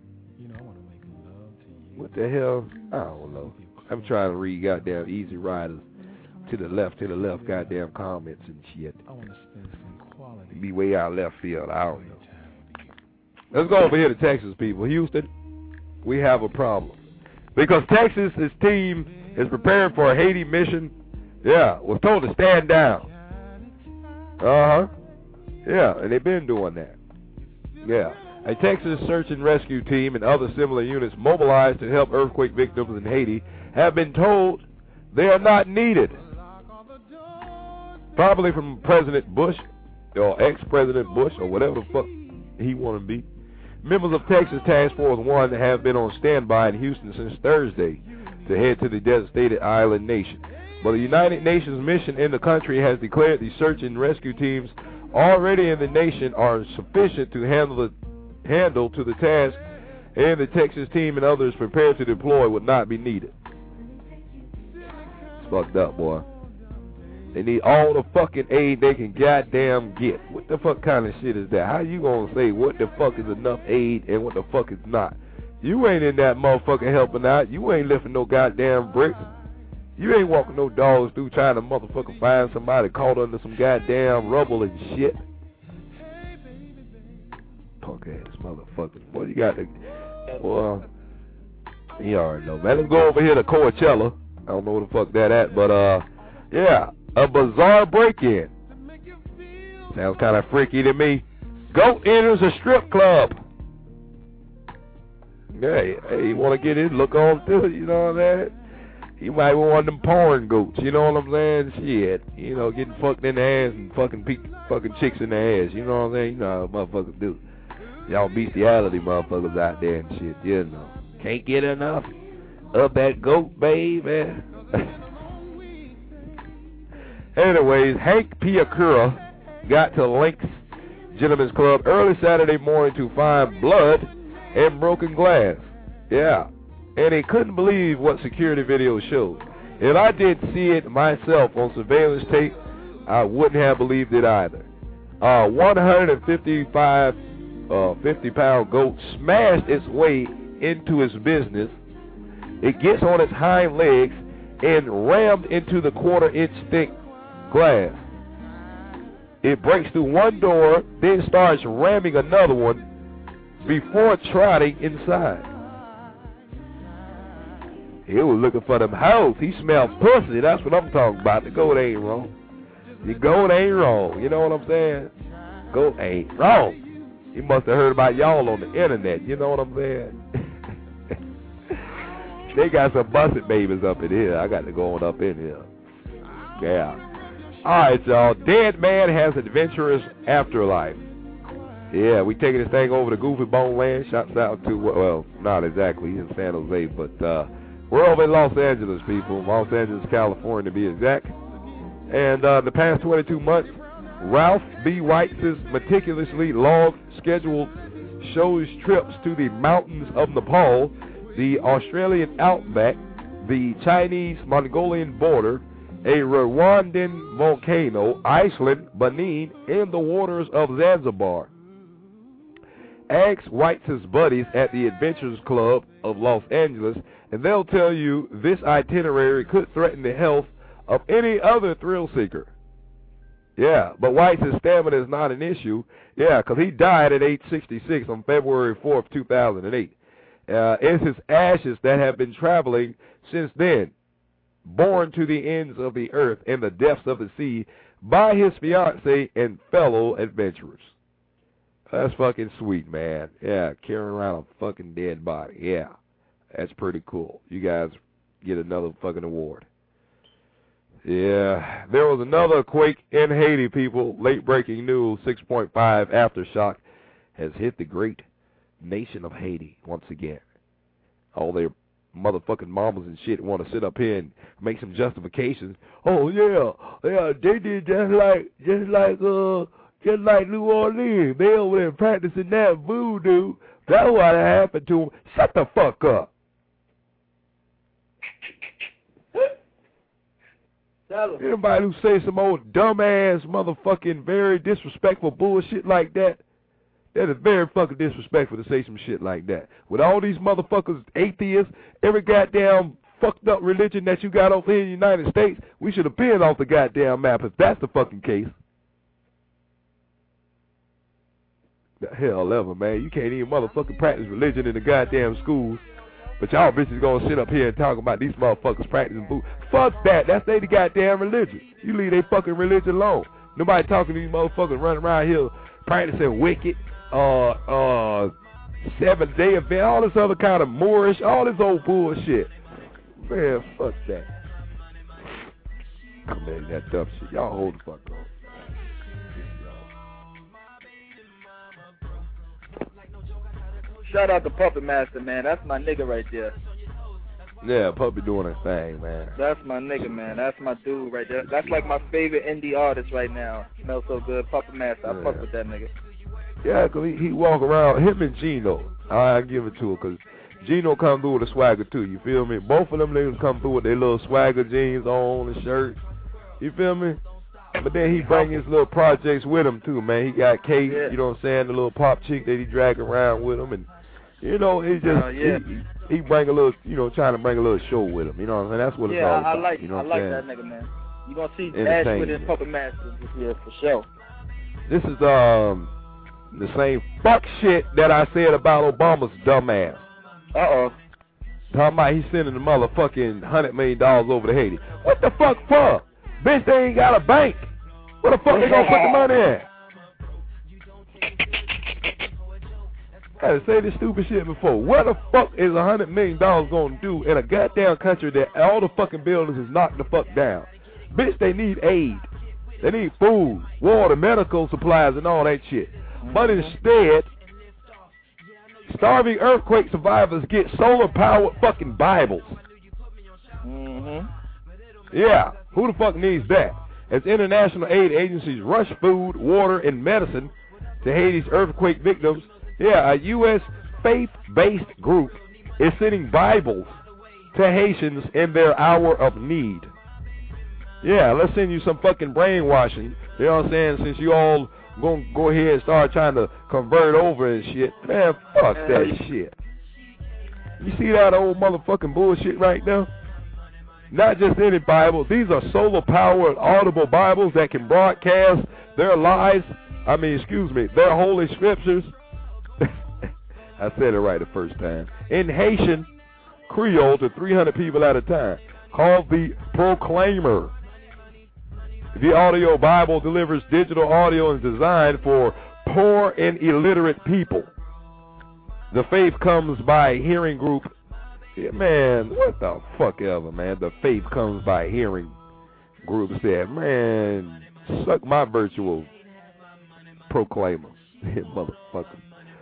What the hell? I don't know. I'm trying to read goddamn Easy Riders to the left, goddamn comments and shit. I want to spend some quality. Be way out left field. I don't know. Let's go over here to Texas, people. Houston, we have a problem. Because Texas, his team is preparing for a Haiti mission. Yeah, was told to stand down. Uh-huh. Yeah, and they've been doing that. Yeah. A Texas search and rescue team and other similar units mobilized to help earthquake victims in Haiti have been told They are not needed. Probably from President Bush or ex-President Bush or whatever the fuck he want to be. Members of Texas Task Force 1 have been on standby in Houston since Thursday to head to the devastated island nation. But the United Nations mission in the country has declared the search and rescue teams already in the nation are sufficient to handle to the task, and the Texas team and others prepared to deploy would not be needed. It's fucked up, boy. They need all the fucking aid they can goddamn get. What the fuck kind of shit is that? How you gonna say what the fuck is enough aid and what the fuck is not? You ain't in that motherfucker helping out. You ain't lifting no goddamn bricks. You ain't walking no dogs through trying to motherfucker find somebody caught under some goddamn rubble and shit. Punk ass motherfucker. What you got to... Well, you already know, man. Let's go over here to Coachella. I don't know where the fuck that at, but, yeah. A bizarre break-in. Sounds kind of freaky to me. Goat enters a strip club. Hey, you want to get in? Look on too, you know what I'm saying? You might want one of them porn goats, you know what I'm saying? Shit, you know, getting fucked in the ass and fucking chicks in the ass, you know what I'm saying? You know how motherfuckers do. Y'all bestiality motherfuckers out there and shit, you know. Can't get enough of that goat, baby. Anyways, Hank Piacura got to Lynx Gentlemen's Club early Saturday morning to find blood and broken glass. Yeah. And he couldn't believe what security video showed. If I didn't see it myself on surveillance tape, I wouldn't have believed it either. 50-pound goat smashed its way into his business. It gets on its hind legs and rammed into the quarter-inch thick glass. It breaks through one door, then starts ramming another one before trotting inside. He was looking for them hoes. He smelled pussy. That's what I'm talking about. The goat ain't wrong. The goat ain't wrong. You know what I'm saying? Goat ain't wrong. He must have heard about y'all on the internet. You know what I'm saying? They got some busted babies up in here. I got to go on up in here. Yeah. All right, y'all. Dead man has adventurous afterlife. Yeah, we taking this thing over to Goofy Bone Land. Shouts out to, well, not exactly in San Jose, but we're over in Los Angeles, people. Los Angeles, California, to be exact. And the past 22 months, Ralph B. White's meticulously logged schedule shows trips to the mountains of Nepal, the Australian outback, the Chinese-Mongolian border, a Rwandan volcano, Iceland, Benin, and the waters of Zanzibar. Ask White's buddies at the Adventures Club of Los Angeles, and they'll tell you this itinerary could threaten the health of any other thrill seeker. Yeah, but White's stamina is not an issue. Yeah, because he died at age 66 on February 4th, 2008. It's his ashes that have been traveling since then, borne to the ends of the earth and the depths of the sea by his fiancée and fellow adventurers. That's fucking sweet, man. Yeah, carrying around a fucking dead body. Yeah, that's pretty cool. You guys get another fucking award. Yeah, there was another quake in Haiti, people. Late breaking news, 6.5 aftershock has hit the great nation of Haiti once again. All their motherfucking mamas and shit want to sit up here and make some justifications. Oh yeah, they did just like New Orleans. They over there practicing that voodoo. That's what happened to them. Shut the fuck up. Anybody who say some old dumbass motherfucking very disrespectful bullshit like that, that is very fucking disrespectful to say some shit like that. With all these motherfuckers, atheists, every goddamn fucked up religion that you got over here in the United States, we should have been off the goddamn map if that's the fucking case. The hell ever, man. You can't even motherfucking practice religion in the goddamn schools. But y'all bitches gonna sit up here and talk about these motherfuckers practicing food. Fuck that. That's their goddamn religion. You leave their fucking religion alone. Nobody talking to these motherfuckers running around here practicing wicked, 7-day event, all this other kind of Moorish, all this old bullshit. Man, fuck that. Come in that dumb shit. Y'all hold the fuck on. Shout out to Puppet Master, man. That's my nigga right there. Yeah, Puppy doing his thing, man. That's my nigga, man. That's my dude right there. That's like my favorite indie artist right now. Smells so good. Puppet Master. I fuck with that nigga. Yeah, because he walk around, him and Gino. I give it to him, because Gino come through with a swagger, too. You feel me? Both of them niggas come through with their little swagger jeans on and shirt. You feel me? But then he bring his little projects with him, too, man. He got Kate, you know what I'm saying, the little pop chick that he drag around with him. And, you know, it's just, he bring a little, you know, trying to bring a little show with him. You know what I'm saying? That's what it's all about. I like, you know I like that nigga, man. You gonna see Ashwood and Puppet Master this year for sure. This is the same fuck shit that I said about Obama's dumb ass. Uh-oh. Talking about he's sending the motherfucking $100 million over to Haiti. What the fuck for? Bitch, they ain't got a bank. Where the fuck they gonna put the money in? I had to say this stupid shit before. What the fuck is $100 million gonna do in a goddamn country that all the fucking buildings is knocked the fuck down? Bitch, they need aid. They need food, water, medical supplies, and all that shit. But instead, starving earthquake survivors get solar-powered fucking Bibles. Yeah, who the fuck needs that? As international aid agencies rush food, water, and medicine to Haiti's earthquake victims, a U.S. faith-based group is sending Bibles to Haitians in their hour of need. Yeah, let's send you some fucking brainwashing. You know what I'm saying? Since you all gonna go ahead and start trying to convert over and shit. Man, fuck that shit. You see that old motherfucking bullshit right now? Not just any Bible. These are solar-powered audible Bibles that can broadcast their lives. Their holy scriptures. I said it right the first time. In Haitian Creole to 300 people at a time. Called the Proclaimer. The audio Bible delivers digital audio and is designed for poor and illiterate people. The Faith Comes by Hearing group. Yeah, man, what the fuck ever, man. The Faith Comes by Hearing group said, man, suck my virtual proclaimer. Motherfucking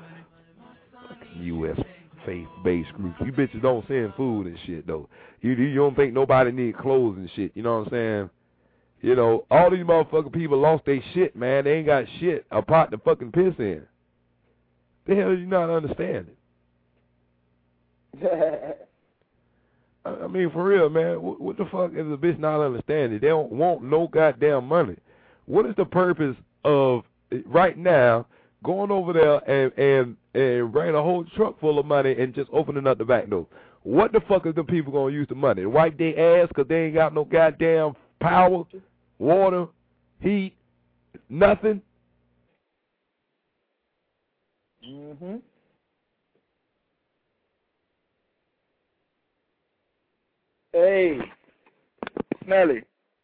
U.S. faith-based group. You bitches don't send food and shit, though. You don't think nobody need clothes and shit. You know what I'm saying? You know, all these motherfucking people lost their shit, man. They ain't got shit a pot to fucking piss in. The hell you not understanding? I mean, for real, man. What the fuck is a bitch not understanding? They don't want no goddamn money. What is the purpose of, right now, going over there and bringing a whole truck full of money and just opening up the back door? What the fuck is the people going to use the money? Wipe their ass because they ain't got no goddamn power, water, heat, nothing? Hey, Smelly.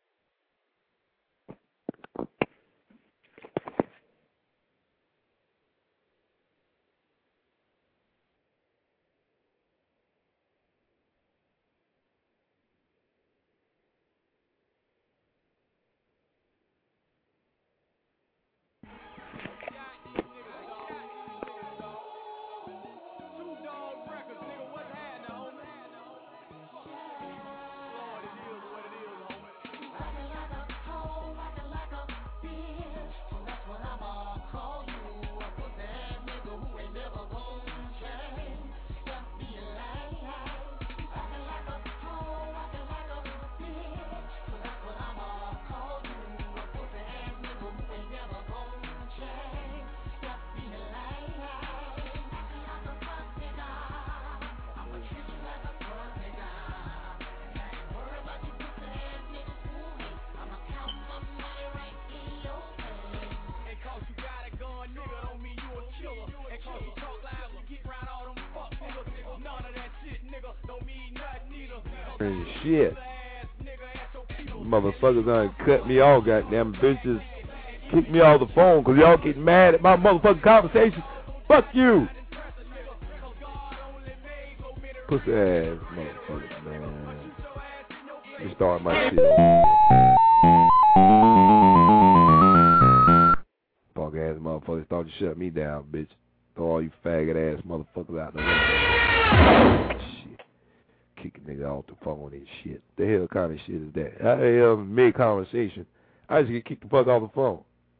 And shit. Motherfuckers done cut me off, goddamn bitches. Kick me off the phone because y'all get mad at my motherfucking conversation. Fuck you. Pussy ass motherfuckers, man. Just start my shit. Fuck ass motherfuckers thought you shut me down, bitch. Throw all you faggot ass motherfuckers out the window. Shit. Kick a nigga off the phone and shit. The hell kind of shit is that? Mid conversation, I just get kicked the fuck off the phone.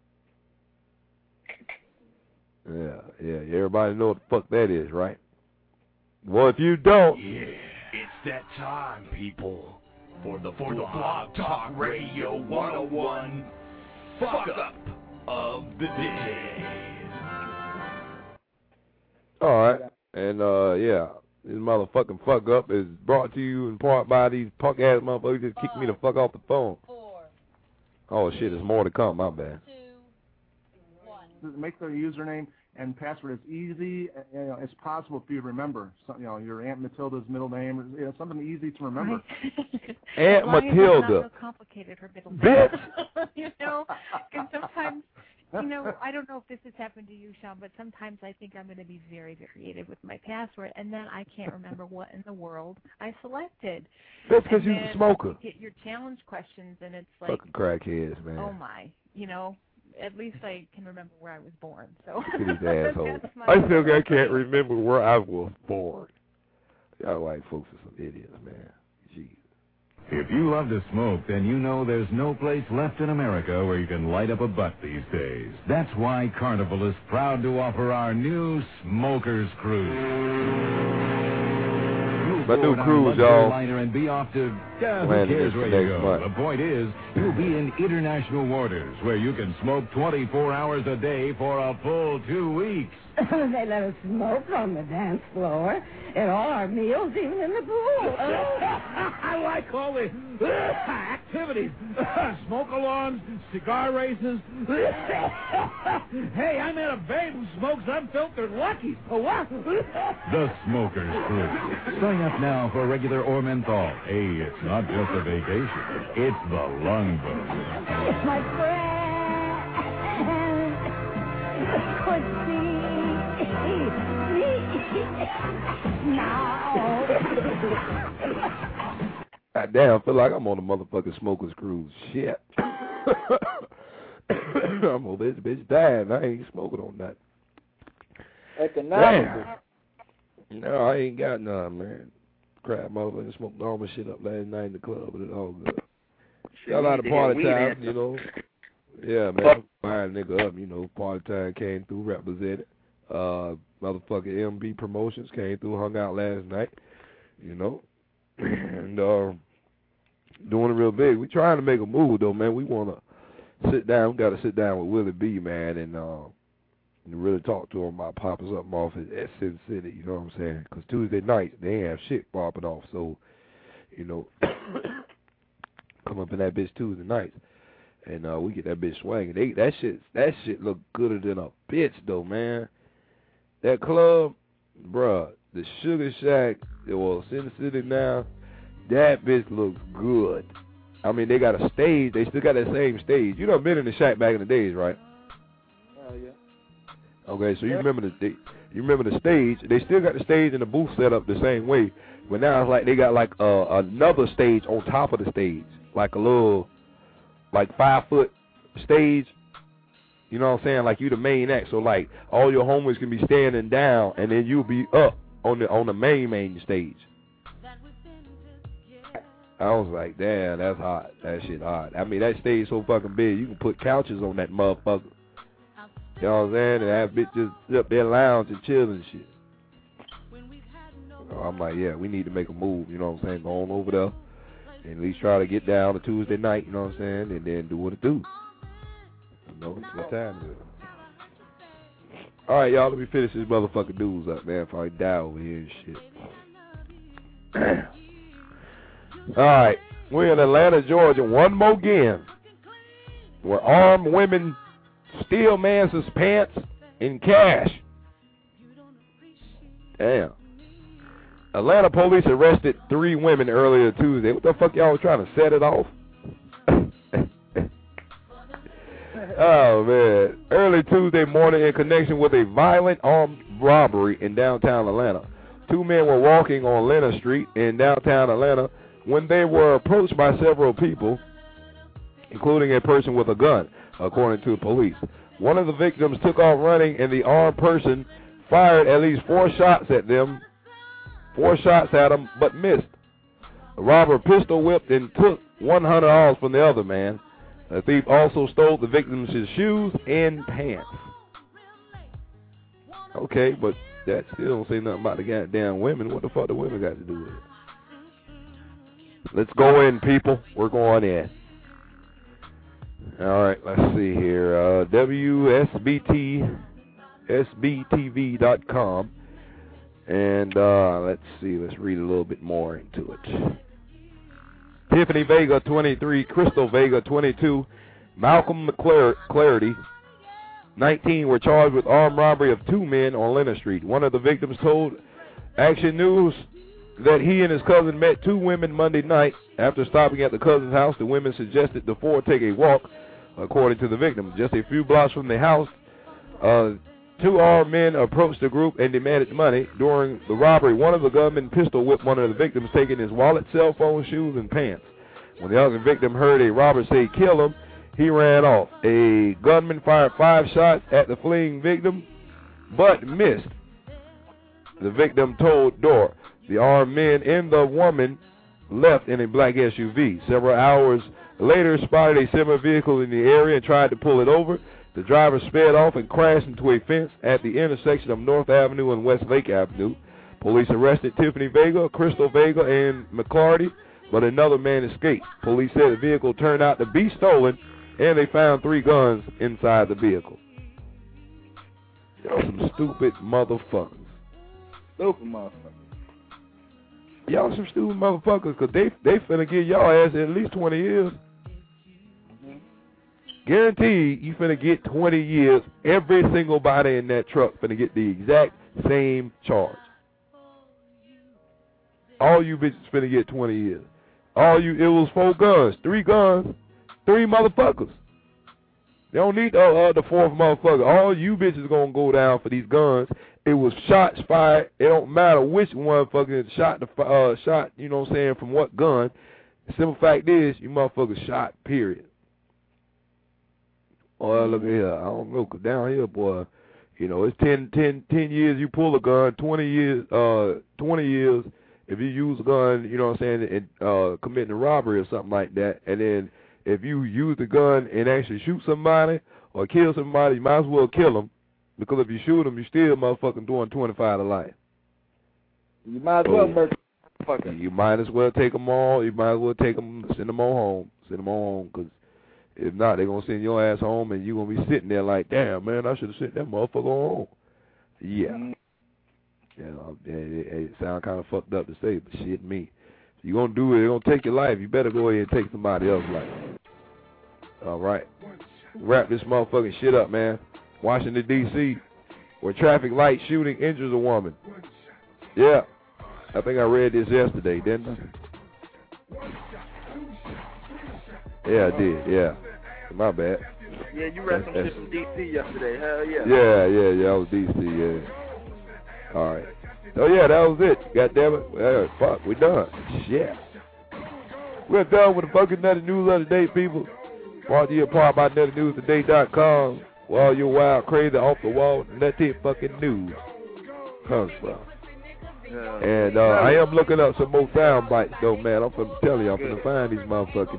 Yeah. Everybody know what the fuck that is, right? Well, if you don't. Yeah, it's that time, people. For the Blog Talk Radio 101 Fuck Up of the Day. Alright, and this motherfucking fuck up is brought to you in part by these punk ass motherfuckers who just kicked me the fuck off the phone. Oh shit, there's more to come, my bad. Make their username and password as easy as possible for you to remember. So, your Aunt Matilda's middle name, or something easy to remember. Aunt Matilda. It's not so complicated, her middle name. Because sometimes, I don't know if this has happened to you, Sean, but sometimes I think I'm going to be very, very creative with my password, and then I can't remember what in the world I selected. That's because you're a smoker. You get your challenge questions, and it's like, fucking crackheads, man. Oh my, at least I can remember where I was born. So these assholes. I can't remember where I was born. Y'all white folks are some idiots, man. Jeez. If you love to smoke, then you know there's no place left in America where you can light up a butt these days. That's why Carnival is proud to offer our new Smokers Cruise. My new cruise, y'all. And be off to, who Landing cares where you go? month. The point is, you'll be in international waters where you can smoke 24 hours a day for a full 2 weeks. They let us smoke on the dance floor, at all our meals, even in the pool. I like all the activities. Smoke alarms, cigar races. Hey, I met a babe who smokes unfiltered Luckies. What? The Smokers Cruise. Sign up now for regular or menthol. Hey, it's not just a vacation. It's the lung book. My friend could see now. God damn, I feel like I'm on a motherfucking Smokers Cruise. Shit. I'm over this bitch dying. I ain't smoking on that. Economical. No, I ain't got none, man. Crap, motherfucker, smoked all my shit up last night in the club, but it's all good. Got a lot of party time, Yeah, man, fire nigga up, party time came through, represented. Motherfucking MB Promotions came through, hung out last night, and doing it real big. We trying to make a move, though, man. We want to sit down. We got to sit down with Willie B, man, and really talk to him about popping something off at Sin City, you know what I'm saying? Because Tuesday nights, they ain't have shit popping off, so, come up in that bitch Tuesday nights, and we get that bitch swinging. That shit look gooder than a bitch, though, man. That club, bruh, the Sugar Shack, Sin City now, that bitch looks good. I mean, they got a stage. They still got that same stage. You done been in the Shack back in the days, right? Yeah. Okay, so you remember the stage. They still got the stage and the booth set up the same way, but now it's like they got like another stage on top of the stage, like a little, like 5-foot stage. You know what I'm saying? Like you the main act, so like all your homies can be standing down, and then you'll be up on the main stage. I was like, damn, that's hot. That shit hot. I mean, that stage so fucking big, you can put couches on that motherfucker. You know what I'm saying? And have bitches sit up there lounge and chill and shit. So I'm like, yeah, we need to make a move, you know what I'm saying? Go on over there and at least try to get down to Tuesday night, you know what I'm saying? And then do what it do. It's what time it is. Alright, y'all, let me finish this motherfucking news up, man, before I die over here and shit. Alright, we're in Atlanta, Georgia, one more again, where armed women steal man's pants in cash. Damn. Atlanta police arrested 3 women earlier Tuesday. What the fuck y'all was trying to set it off? Oh, man. Early Tuesday morning in connection with a violent armed robbery in downtown Atlanta. 2 men were walking on Leonard Street in downtown Atlanta when they were approached by several people, including a person with a gun, according to the police. One of the victims took off running, and the armed person fired at least 4 shots at them. 4 shots at him, but missed. The robber pistol whipped and took $100 from the other man. The thief also stole the victim's shoes and pants. Okay, but that still don't say nothing about the goddamn women. What the fuck the women got to do with it? Let's go in, people. We're going in. All right, let's see here. WSBTSBTV.com. And let's see. Let's read a little bit more into it. Tiffany Vega, 23. Crystal Vega, 22. Malcolm McClarty, 19, were charged with armed robbery of 2 men on Leonard Street. One of the victims told Action News that he and his cousin met 2 women Monday night. After stopping at the cousin's house, the women suggested the 4 take a walk, according to the victim. Just a few blocks from the house, 2 armed men approached the group and demanded money. During the robbery, one of the gunmen pistol whipped one of the victims, taking his wallet, cell phone, shoes, and pants. When the other victim heard a robber say, "Kill him," he ran off. A gunman fired 5 shots at the fleeing victim, but missed. The victim told Dorr. The armed men and the woman left in a black SUV. Several hours later, spotted a similar vehicle in the area and tried to pull it over. The driver sped off and crashed into a fence at the intersection of North Avenue and West Lake Avenue. Police arrested Tiffany Vega, Crystal Vega, and McClarty, but another man escaped. Police said the vehicle turned out to be stolen, and they found 3 guns inside the vehicle. Y'all some stupid motherfuckers. Stupid motherfuckers. Y'all some stupid motherfuckers, because they finna give y'all ass at least 20 years. Guaranteed you finna get 20 years. Every single body in that truck finna get the exact same charge. All you bitches finna get 20 years. It was 4 guns, 3 guns, 3 motherfuckers. They don't need the 4th motherfucker. All you bitches gonna go down for these guns. It was shots fired. It don't matter which one fucking shot, you know what I'm saying, from what gun. The simple fact is, you motherfuckers shot, period. Oh, look at here. I don't know, 'cause down here, boy, you know, it's 10 years you pull a gun, 20 years if you use a gun, you know what I'm saying, and committing a robbery or something like that. And then if you use the gun and actually shoot somebody or kill somebody, you might as well kill them, because if you shoot them, you still motherfucking doing 25 to life. You might as well murder motherfucker. You might as well take them all. You might as well take them, send them all home. Send them all home, because if not, they're going to send your ass home, and you're going to be sitting there like, damn, man, I should have sent that motherfucker home. Yeah. You know, it sounds kind of fucked up to say, but shit, me. If you're going to do it, they're going to take your life. You better go ahead and take somebody else's life. All right. Wrap this motherfucking shit up, man. Washington, D.C., where traffic light shooting injures a woman. Yeah. I think I read this yesterday, didn't I? Yeah, I did, yeah. My bad. Yeah, you read some shit from D.C. yesterday. Hell yeah. Yeah, I was D.C., yeah. All right. Oh, yeah, that was it. God damn it. Fuck, we done. Shit. We're done with the fucking Nutty News of the Day, people. Brought to you apart by NuttyNewsToday.com. Where all your wild, crazy, off the wall, nutty fucking news comes from. And I am looking up some more sound bites, though, man. I'm finna tell you, I'm finna find these motherfucking,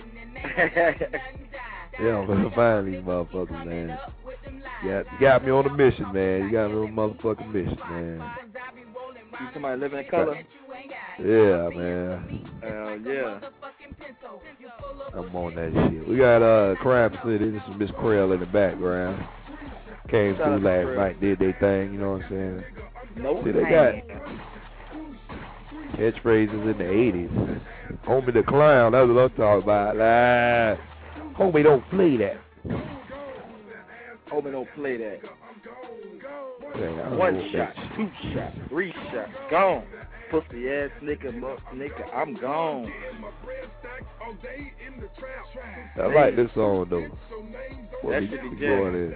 yeah, I'm finna find these motherfuckers, man. You got me on a mission, man. You got me on a motherfucking mission, man. You somebody living in color? Yeah, man. Hell yeah. I'm on that shit. We got Crime City. This is Miss Krell in the background. Came through last night, did their thing, you know what I'm saying? Nope. See, they got catchphrases in the 80s. Homie the Clown, that's what I'm talking about. Homie don't play that. Homie don't play that. Yeah, 1 shot, 2 shots, 3 shots, gone. Pussy ass nigga, I'm gone. I like this song though. That should be going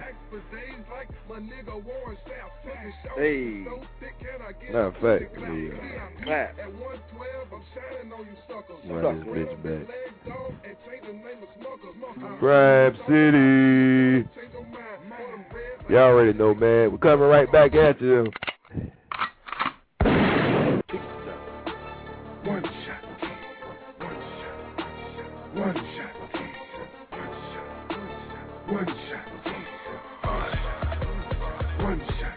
Hey. Matter of fact, Run this bitch back. Crab City. Y'all already know, man. We're coming right back at you. One shot. One shot. One shot. One shot.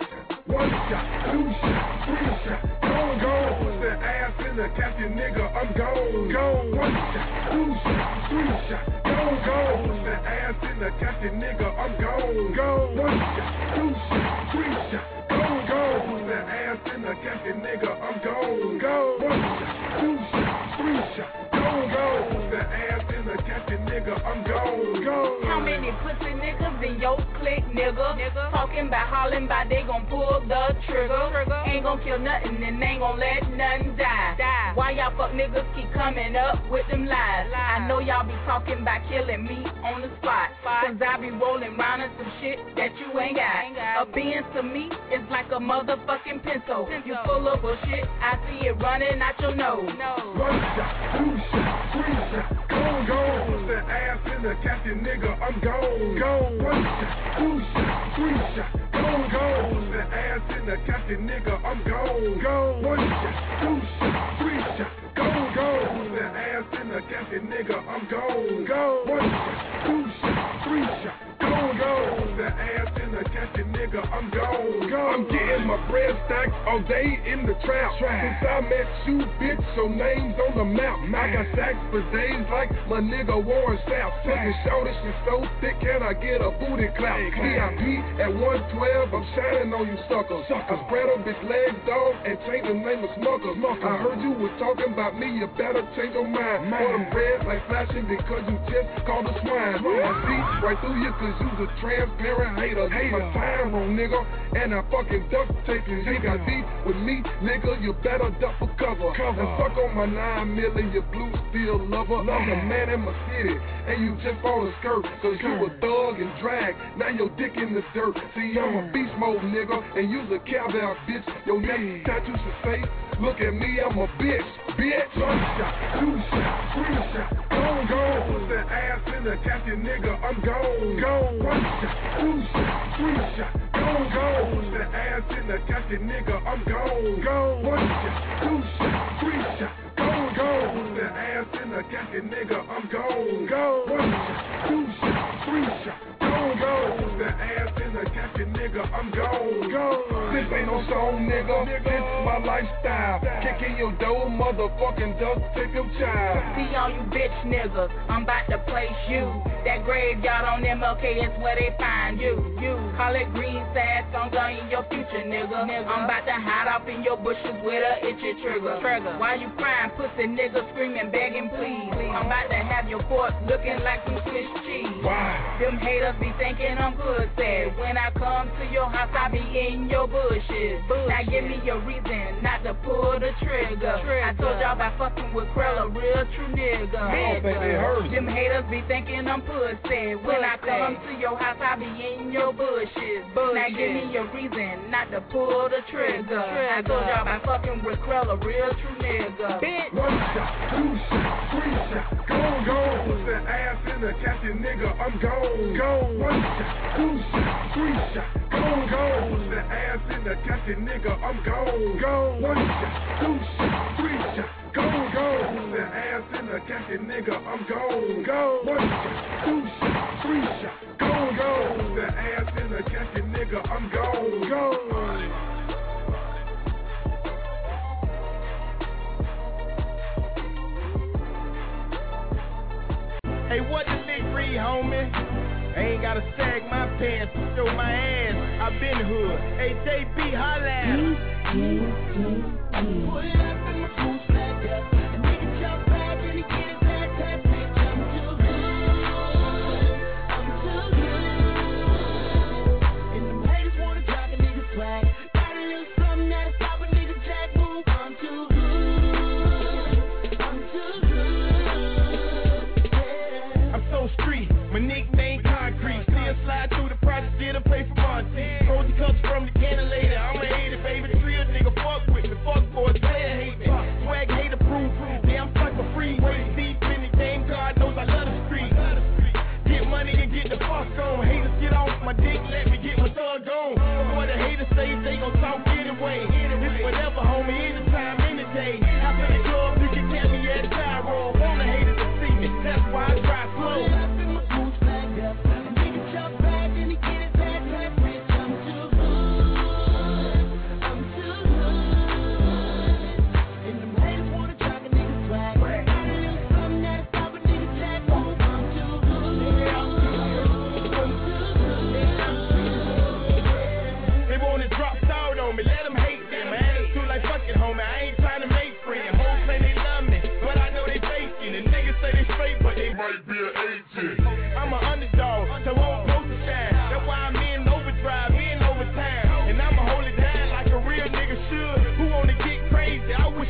One shot. Two shots. Three shots. Gone. Put that ass in the captain, nigga. I'm gone. One shot. Two shots. Three shots. Gone. Put that ass in the captain, nigga. I'm gone. One shot. Two shots. Three shots. Gone. Put that ass in the captain, nigga. I'm gone. One shot. Two shots. Three shots. Gone. Put that ass in the captain, nigga. I'm gone. How many pussy niggas in your clique, nigga? Talking about, hollering about they gon' pull the trigger. Ain't gon' kill nothing and ain't gon' let nothing die. Why y'all fuck niggas keep coming up with them lies? I know y'all be talking about killing me on the spot. Cause I be rolling round in some shit that you ain't got. A Benz to me is like a motherfucking pencil. You full of bullshit, I see it running out your nose. One shot, two shots, three shots. Gone. Put that ass in the captain, nigga. I'm gone. One shot, two shots, three shots. Gone. Put that ass in the captain, nigga. I'm gone. One shot, two shots, three shots. Gone. Put that ass in the captain, nigga. I'm gone. One shot, two shots, three shots. Gone. Put that ass in the captain, nigga. I'm gone. I'm getting my bread stacked all day in the trap. Since I met you, bitch, your name's on the map. I got sacks for days like my nigga Warren Sapp. Taking shoulders, she so thick, can I get a booty clap? VIP at 112, I'm shining on you suckers. I spread a bitch legs, dog, and change the name of Smuckers. I heard you was talking about me, you better change your mind. For them red like flashing because you just called a swine. I see right through you cause you's a transparent hater. My time wrong, nigga, and I fucking duct tape you. You got deep with me, nigga, you better duck for cover. And suck on my 9 million, you blue steel lover. I'm the man in my city, and you just bought a skirt. Cause you a thug and drag, now your dick in the dirt. See, I'm a beast mode, nigga, and you's a cowbell, bitch. Your next tattoo should say, look at me, I'm a bitch. One shot, two shots, three shots. Gone. Put that ass in the captain, nigga. I'm gone. One shot, two shots, three shots. Gone. Put that ass in the captain, nigga. I'm gone. One shot, two shots, three shots. Gone. Put that ass in the captain, nigga. I'm gone. One shot, two shots, three shots. Gone. Put that ass in the captain, nigga. I'm gone. This ain't no song, nigga. This my lifestyle. Kicking your door, motherfucking duck, take your child. See all you bitch niggas, I'm about to place you. That graveyard on MLK is where they find you. Call it green sad songs in your future, nigga. I'm about to hide off in your bushes with a itchy trigger. Why you crying, pussy nigga, screaming, begging, please. I'm about to have your corpse looking like some Swiss cheese. Them haters be thinking I'm pussy. When I come to your house, I be in your bushes. Now give me your reason not to pull the trigger. I told y'all about fucking with Krell, a real true nigga. Them haters be thinking I'm pussy. When I come to your house, I be in your bushes. Now give me your reason not to pull the trigger. I told y'all about fucking with Krell, a real true nigga. Bitch. One shot, two shots, three shots. Gone. Put that ass in the captain, nigga. I'm gone. One shot, two shots, three shots. Gone. Put that ass in the captain, nigga. I'm gone. One shot, two shots, three shots. Gone. Put that ass in the captain, nigga. I'm gone. One shot, two shots, three shots. Gone. Put that ass in the captain, nigga. I'm gone. Hey, what the lick read, homie? I ain't gotta sag my pants to show my ass. I been hood. Hey, JB, holla at him. Pull it up in my boots like that. A nigga jump back and he get it back. That bitch, I'm too good. I'm too good. And them haters wanna drop a nigga swag. Got a little something that'll stop a nigga jack move. I'm too good. I'm too good. Yeah. I'm so street. My nickname Concrete. Still slide through the project, still play for Monty. Cozy cuts from the cannon later. I'm a hater, baby. The real nigga fuck with me. Fuck boys, player hate me.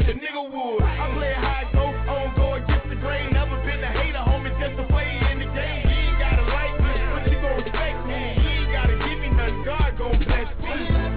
a nigga would. I play it how it go, on go against the grain. Never been a hater, homie, just the way in the game. You ain't gotta like me, but you gon' respect me. You ain't gotta give me nothing, God gon' bless me.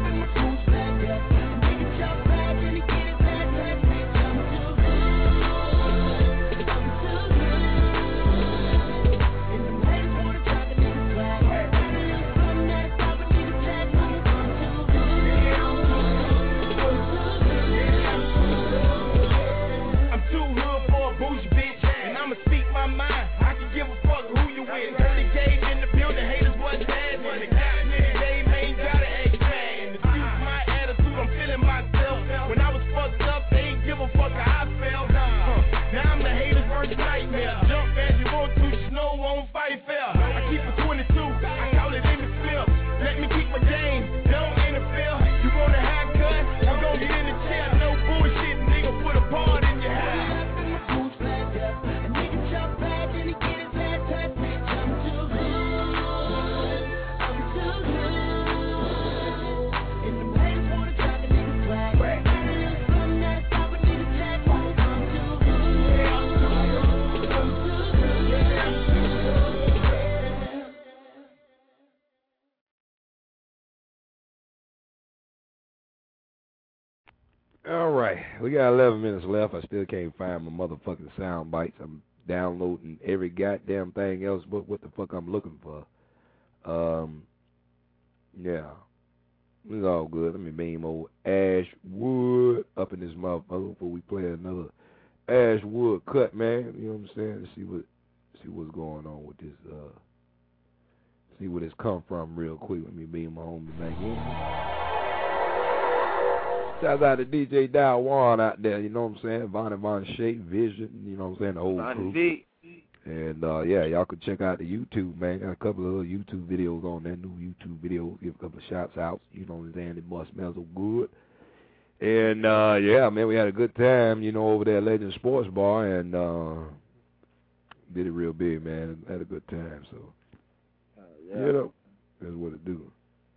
All right, we got 11 minutes left. I still can't find my motherfucking sound bites. I'm downloading every goddamn thing else but what the fuck I'm looking for. Yeah, it's all good. Let me beam old Ashwood up in this motherfucker before we play another Ashwood cut, man. You know what I'm saying? See what's going on with this. See where this come from real quick. Let me beam my homie back in. Shout out to DJ Dawan out there, you know what I'm saying? Vonnie Von Shake, Vision, you know what I'm saying? The whole crew. And, yeah, y'all can check out the YouTube, man. Got a couple of other YouTube videos on there, new YouTube videos. Give a couple of shouts out, you know what I'm saying? It must smell so good. And, yeah, man, we had a good time, you know, over there at Legend Sports Bar, and did it real big, man. Had a good time, so, yeah. You know, that's what it do.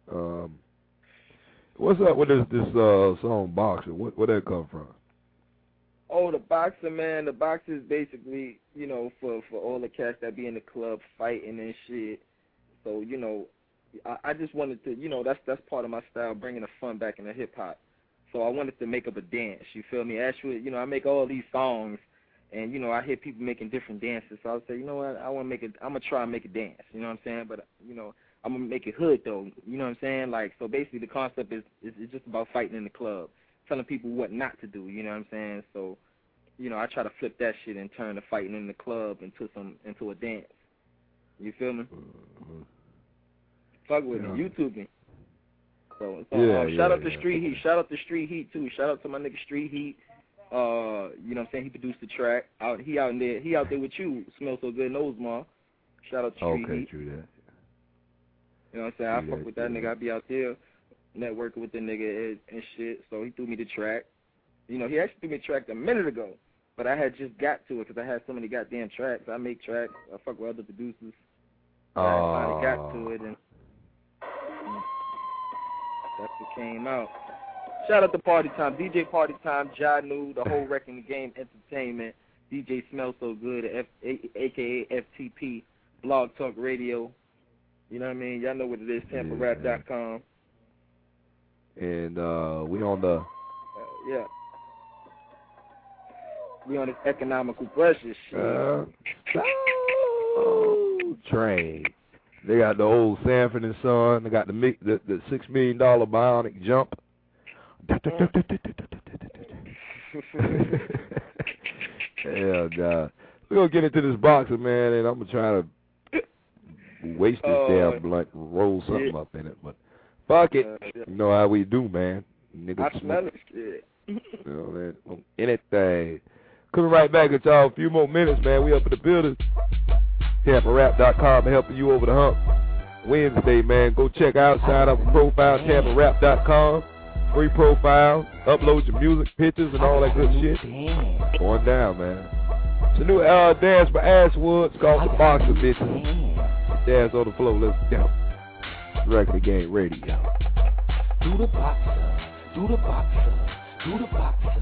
What's up with this song Boxer? Where that come from? Oh, the Boxer, man. The Boxer is basically, you know, for all the cats that be in the club fighting and shit. So, you know, I just wanted to, you know, that's part of my style, bringing the fun back in the hip-hop. So I wanted to make up a dance, you feel me? Actually, you know, I make all these songs, and, you know, I hear people making different dances. So I would say, you know what, I'm going to try and make a dance, you know what I'm saying? But, you know, I'm going to make it hood, though, you know what I'm saying? Like, so basically the concept is just about fighting in the club, telling people what not to do, you know what I'm saying? So, you know, I try to flip that shit and turn the fighting in the club into a dance. You feel me? Fuck with me, YouTube me. So shout out to Street Heat. Shout out to Street Heat, too. Shout out to my nigga Street Heat. You know what I'm saying? He produced the track. He out there with you. Smells So Good, Nosemar. Shout out to Street Heat. Okay, true that. You know what I'm saying? I fuck with that nigga. I be out there networking with the nigga and shit. So he threw me the track. You know, he actually threw me the track a minute ago. But I had just got to it because I had so many goddamn tracks. I make tracks. I fuck with other producers. I finally got to it, and that's what came out. Shout out to Party Time, DJ Party Time, Janu, the whole Wrecking the Game Entertainment, DJ Smells So Good, a.k.a. FTP, Blog Talk Radio. You know what I mean? Y'all know what it is, TampaRap.com. And we on the... yeah. We on this economical pressure shit. Train. They got the old Sanford and Son. They got the $6 million bionic jump. Hell, God. We're going to get into this boxer, man, and I'm going to try to waste this damn blunt, roll something up in it. But fuck it. You know how we do, man. Niggas I smell it. Shit. You know, man. Anything. Coming right back at y'all. A few more minutes, man. We up in the building. TampaRap.com helping you over the hump. Wednesday, man. Go check out, sign up for profile, TampaRap.com. Free profile. Upload your music, pictures, and all that good shit. Going down, man. It's a new dance by Ashwood. It's called The Boxer, bitches. Dance on the floor. Let's go. Wrecking the Game Radio. Do the boxer, do the boxer, do the boxer.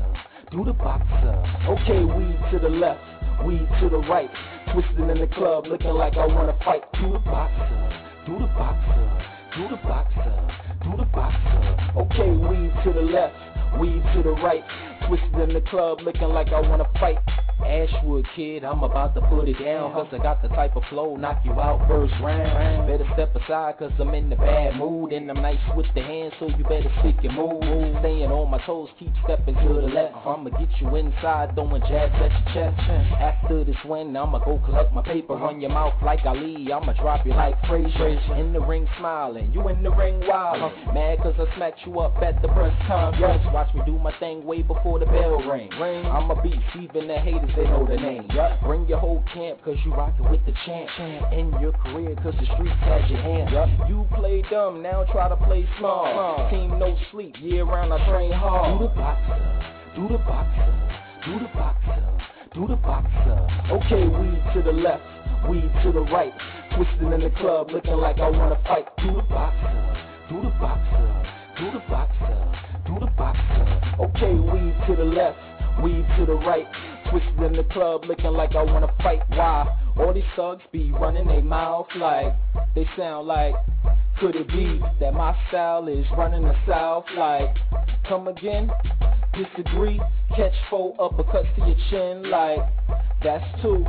do the boxer. Okay, weed to the left, weed to the right. Twisting in the club, looking like I wanna fight. Do the boxer, do the boxer, do the boxer, do the boxer. Okay, weed to the left, weed to the right. Twisted in the club, looking like I wanna fight. Ashwood kid, I'm about to put it down, cause I got the type of flow, knock you out first round. Better step aside, cause I'm in the bad mood, and I'm nice with the hands, so you better stick and move. Staying on my toes, keep stepping to the left. I'ma get you inside, throwing jabs at your chest. After this win, I'ma go collect my paper, run your mouth like Ali, I'ma drop you like Frazier. In the ring smiling, you in the ring wildin'. Mad cause I smacked you up at the press conference. Watch me do my thing way before the bell ring. I'm a beast, even the haters, they know the name. Bring your whole camp, cause you rockin' with the champ. In your career, cause the streets had your hand. You play dumb, now try to play small. Team no sleep, year round I train hard. Do the boxer, do the boxer, do the boxer, do the boxer. Okay, weed to the left, weed to the right. Twisting in the club, looking like I wanna fight. Do the boxer, do the boxer, do the boxer, do the boxer. Okay, weed to the left, weed to the right. Twisted in the club, looking like I wanna fight. Why? All these thugs be running their mouth like they sound like. Could it be that my style is running the south like? Come again? Disagree? Catch 4 uppercuts to your chin like. That's two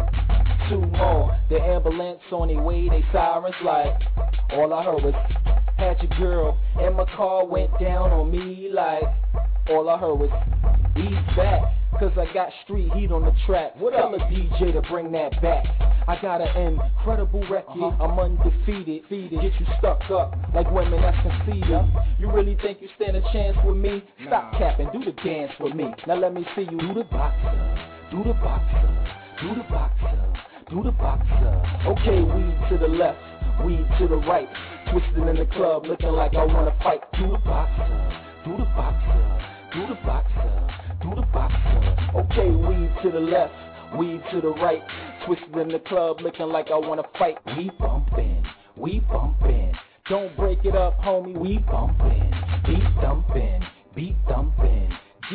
more. The ambulance on their way, they sirens like. All I heard was, had your girl, and my car went down on me like. All I heard was, ease back, cause I got street heat on the track. Tell a DJ to bring that back. I got an incredible record, I'm undefeated. Get you stuck up like women that's conceited. You really think you stand a chance with me? Stop capping, do the dance with me. Now let me see you do the boxer, do the boxer, do the boxer, do the boxer. Okay, weed to the left, weed to the right. Twisted in the club, looking like I wanna fight. Do the boxer, do the boxer, do the boxer, do the boxer. Okay, weed to the left, weed to the right. Twisted in the club, looking like I wanna fight. We bumpin', we bumpin'. Don't break it up, homie, we bumpin'. Beat thumpin', beat thumpin'.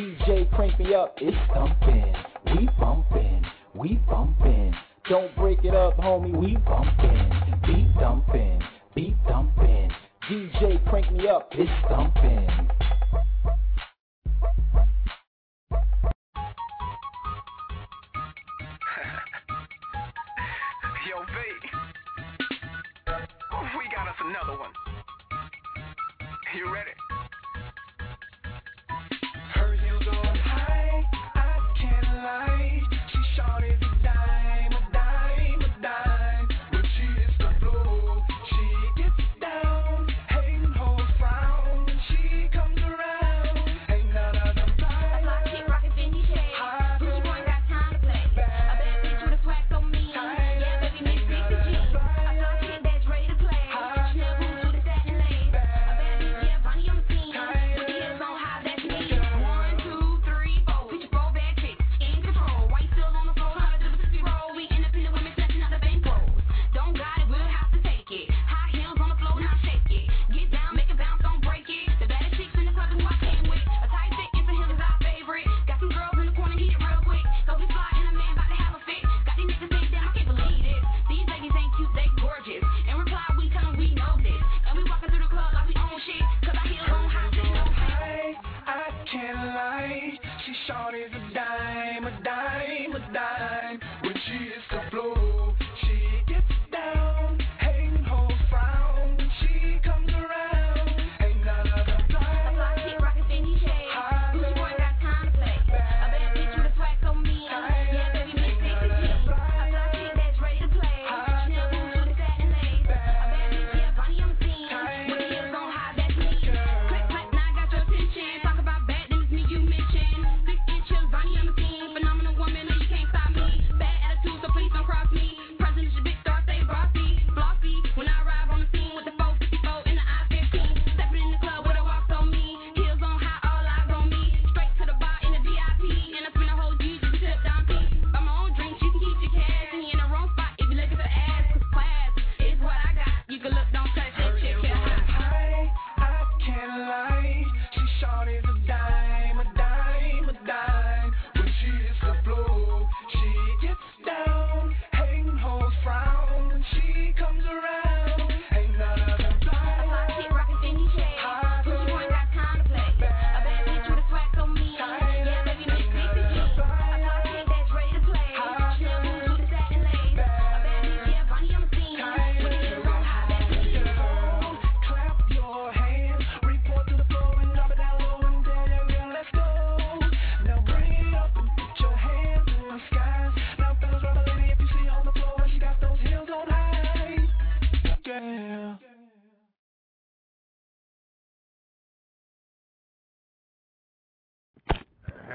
DJ crank me up, it's thumpin'. We bumpin', we bumpin'. Don't break it up, homie, we bumpin'. Beat thumpin', beat thumpin'. DJ crank me up, it's thumpin'. Yo, V, we got us another one. You ready? Her heels on high, I can't lie. She shot is a dime, a dime, a dime. When she hits the floor, she gets down. Hating hoes frown when she comes around. Ain't none of them fly. Block it, rocket, Fendi shade. Gucci boy got time to play. A bad bitch with a swag so mean. Yeah, baby, mix the G. A block it, that's ready to play. Chanel boots with a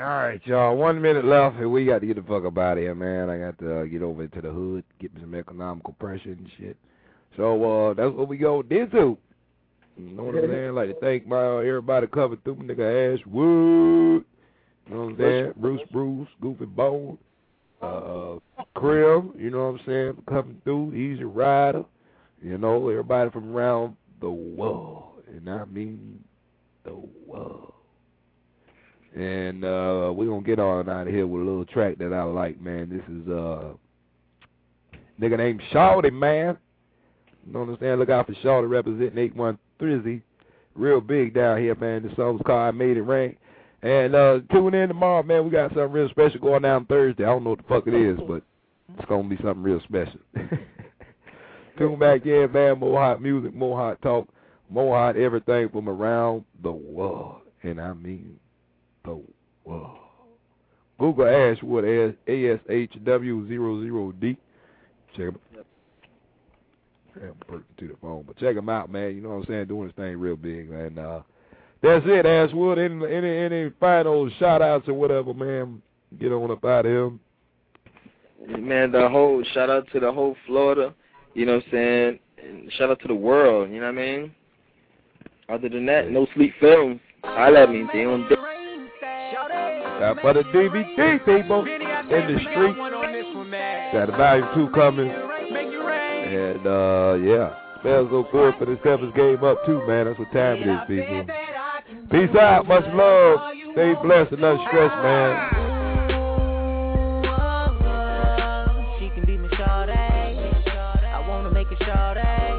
right, y'all. 1 minute left, and we got to get the fuck up out of here, man. I got to get over to the hood, get me some economical pressure and shit. So that's what we go do. You know what I'm saying? Like to thank everybody coming through, nigga Ashwood. You know what I'm saying? Bruce, Goofy Bone, Krim, you know what I'm saying? Coming through, Easy Rider. You know, everybody from around the world. And I mean the world. And we're going to get on out of here with a little track that I like, man. This is nigga named Shawty, man. You know what I'm saying? Look out for Shawty representing 813. Real big down here, man. This song's called I Made It Rain. And tune in tomorrow, man. We got something real special going down Thursday. I don't know what the fuck it is, but it's going to be something real special. Tune back in, man. More hot music, more hot talk, more hot everything from around the world. And I mean the world. Google Ashwood, ASHW00D. Check him out. I'm perking to the phone, but check him out, man. You know what I'm saying? Doing this thing real big, man. That's it, Ashwood. Any final shout-outs or whatever, man? Get on up out of here. Man, shout out to the whole Florida, you know what I'm saying? And shout out to the world, you know what I mean? Other than that, No Sleep Films. Holla at me, they on dick. Got for the DVD, people, in the street. Got the volume 2 coming. And, yeah. Spells go forward for this Stephens game up, too, man. That's what time it is, people. Peace out. Much love. Stay blessed and not stressed, man. She can be my shawty. I wanna make it shawty.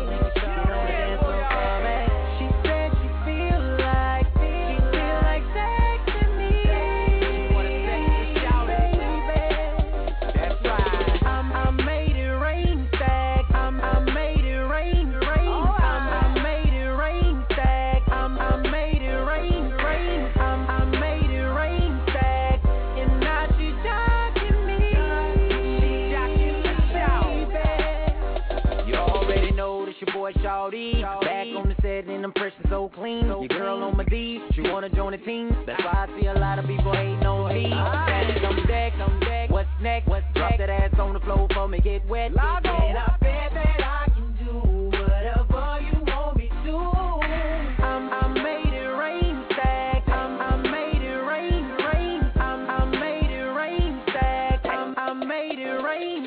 Back on the set and I'm fresh and so clean. Your girl on my D, she wanna join the team. That's why I see a lot of people hating on me. Standing on deck, what's next? Drop that ass on the floor for me, get wet. And I bet that I can do whatever you want me to. I made it rain, stack. I made it rain. I made it rain, stack. I made it rain.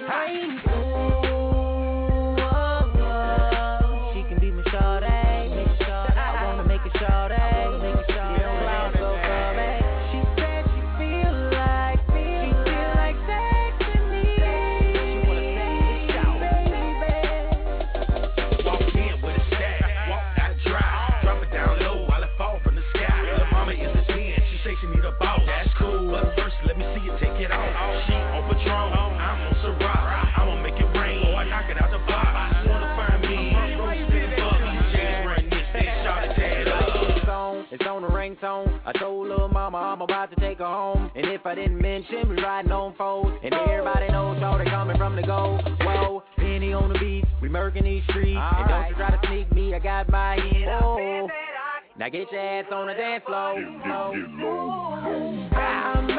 I told little mama I'm about to take her home. And if I didn't mention, we riding on foes. And everybody knows how they coming from the go. Whoa, Penny on the beat, we murking these streets. And don't you try to sneak me, I got my head. Oh, now get your ass on the dance floor.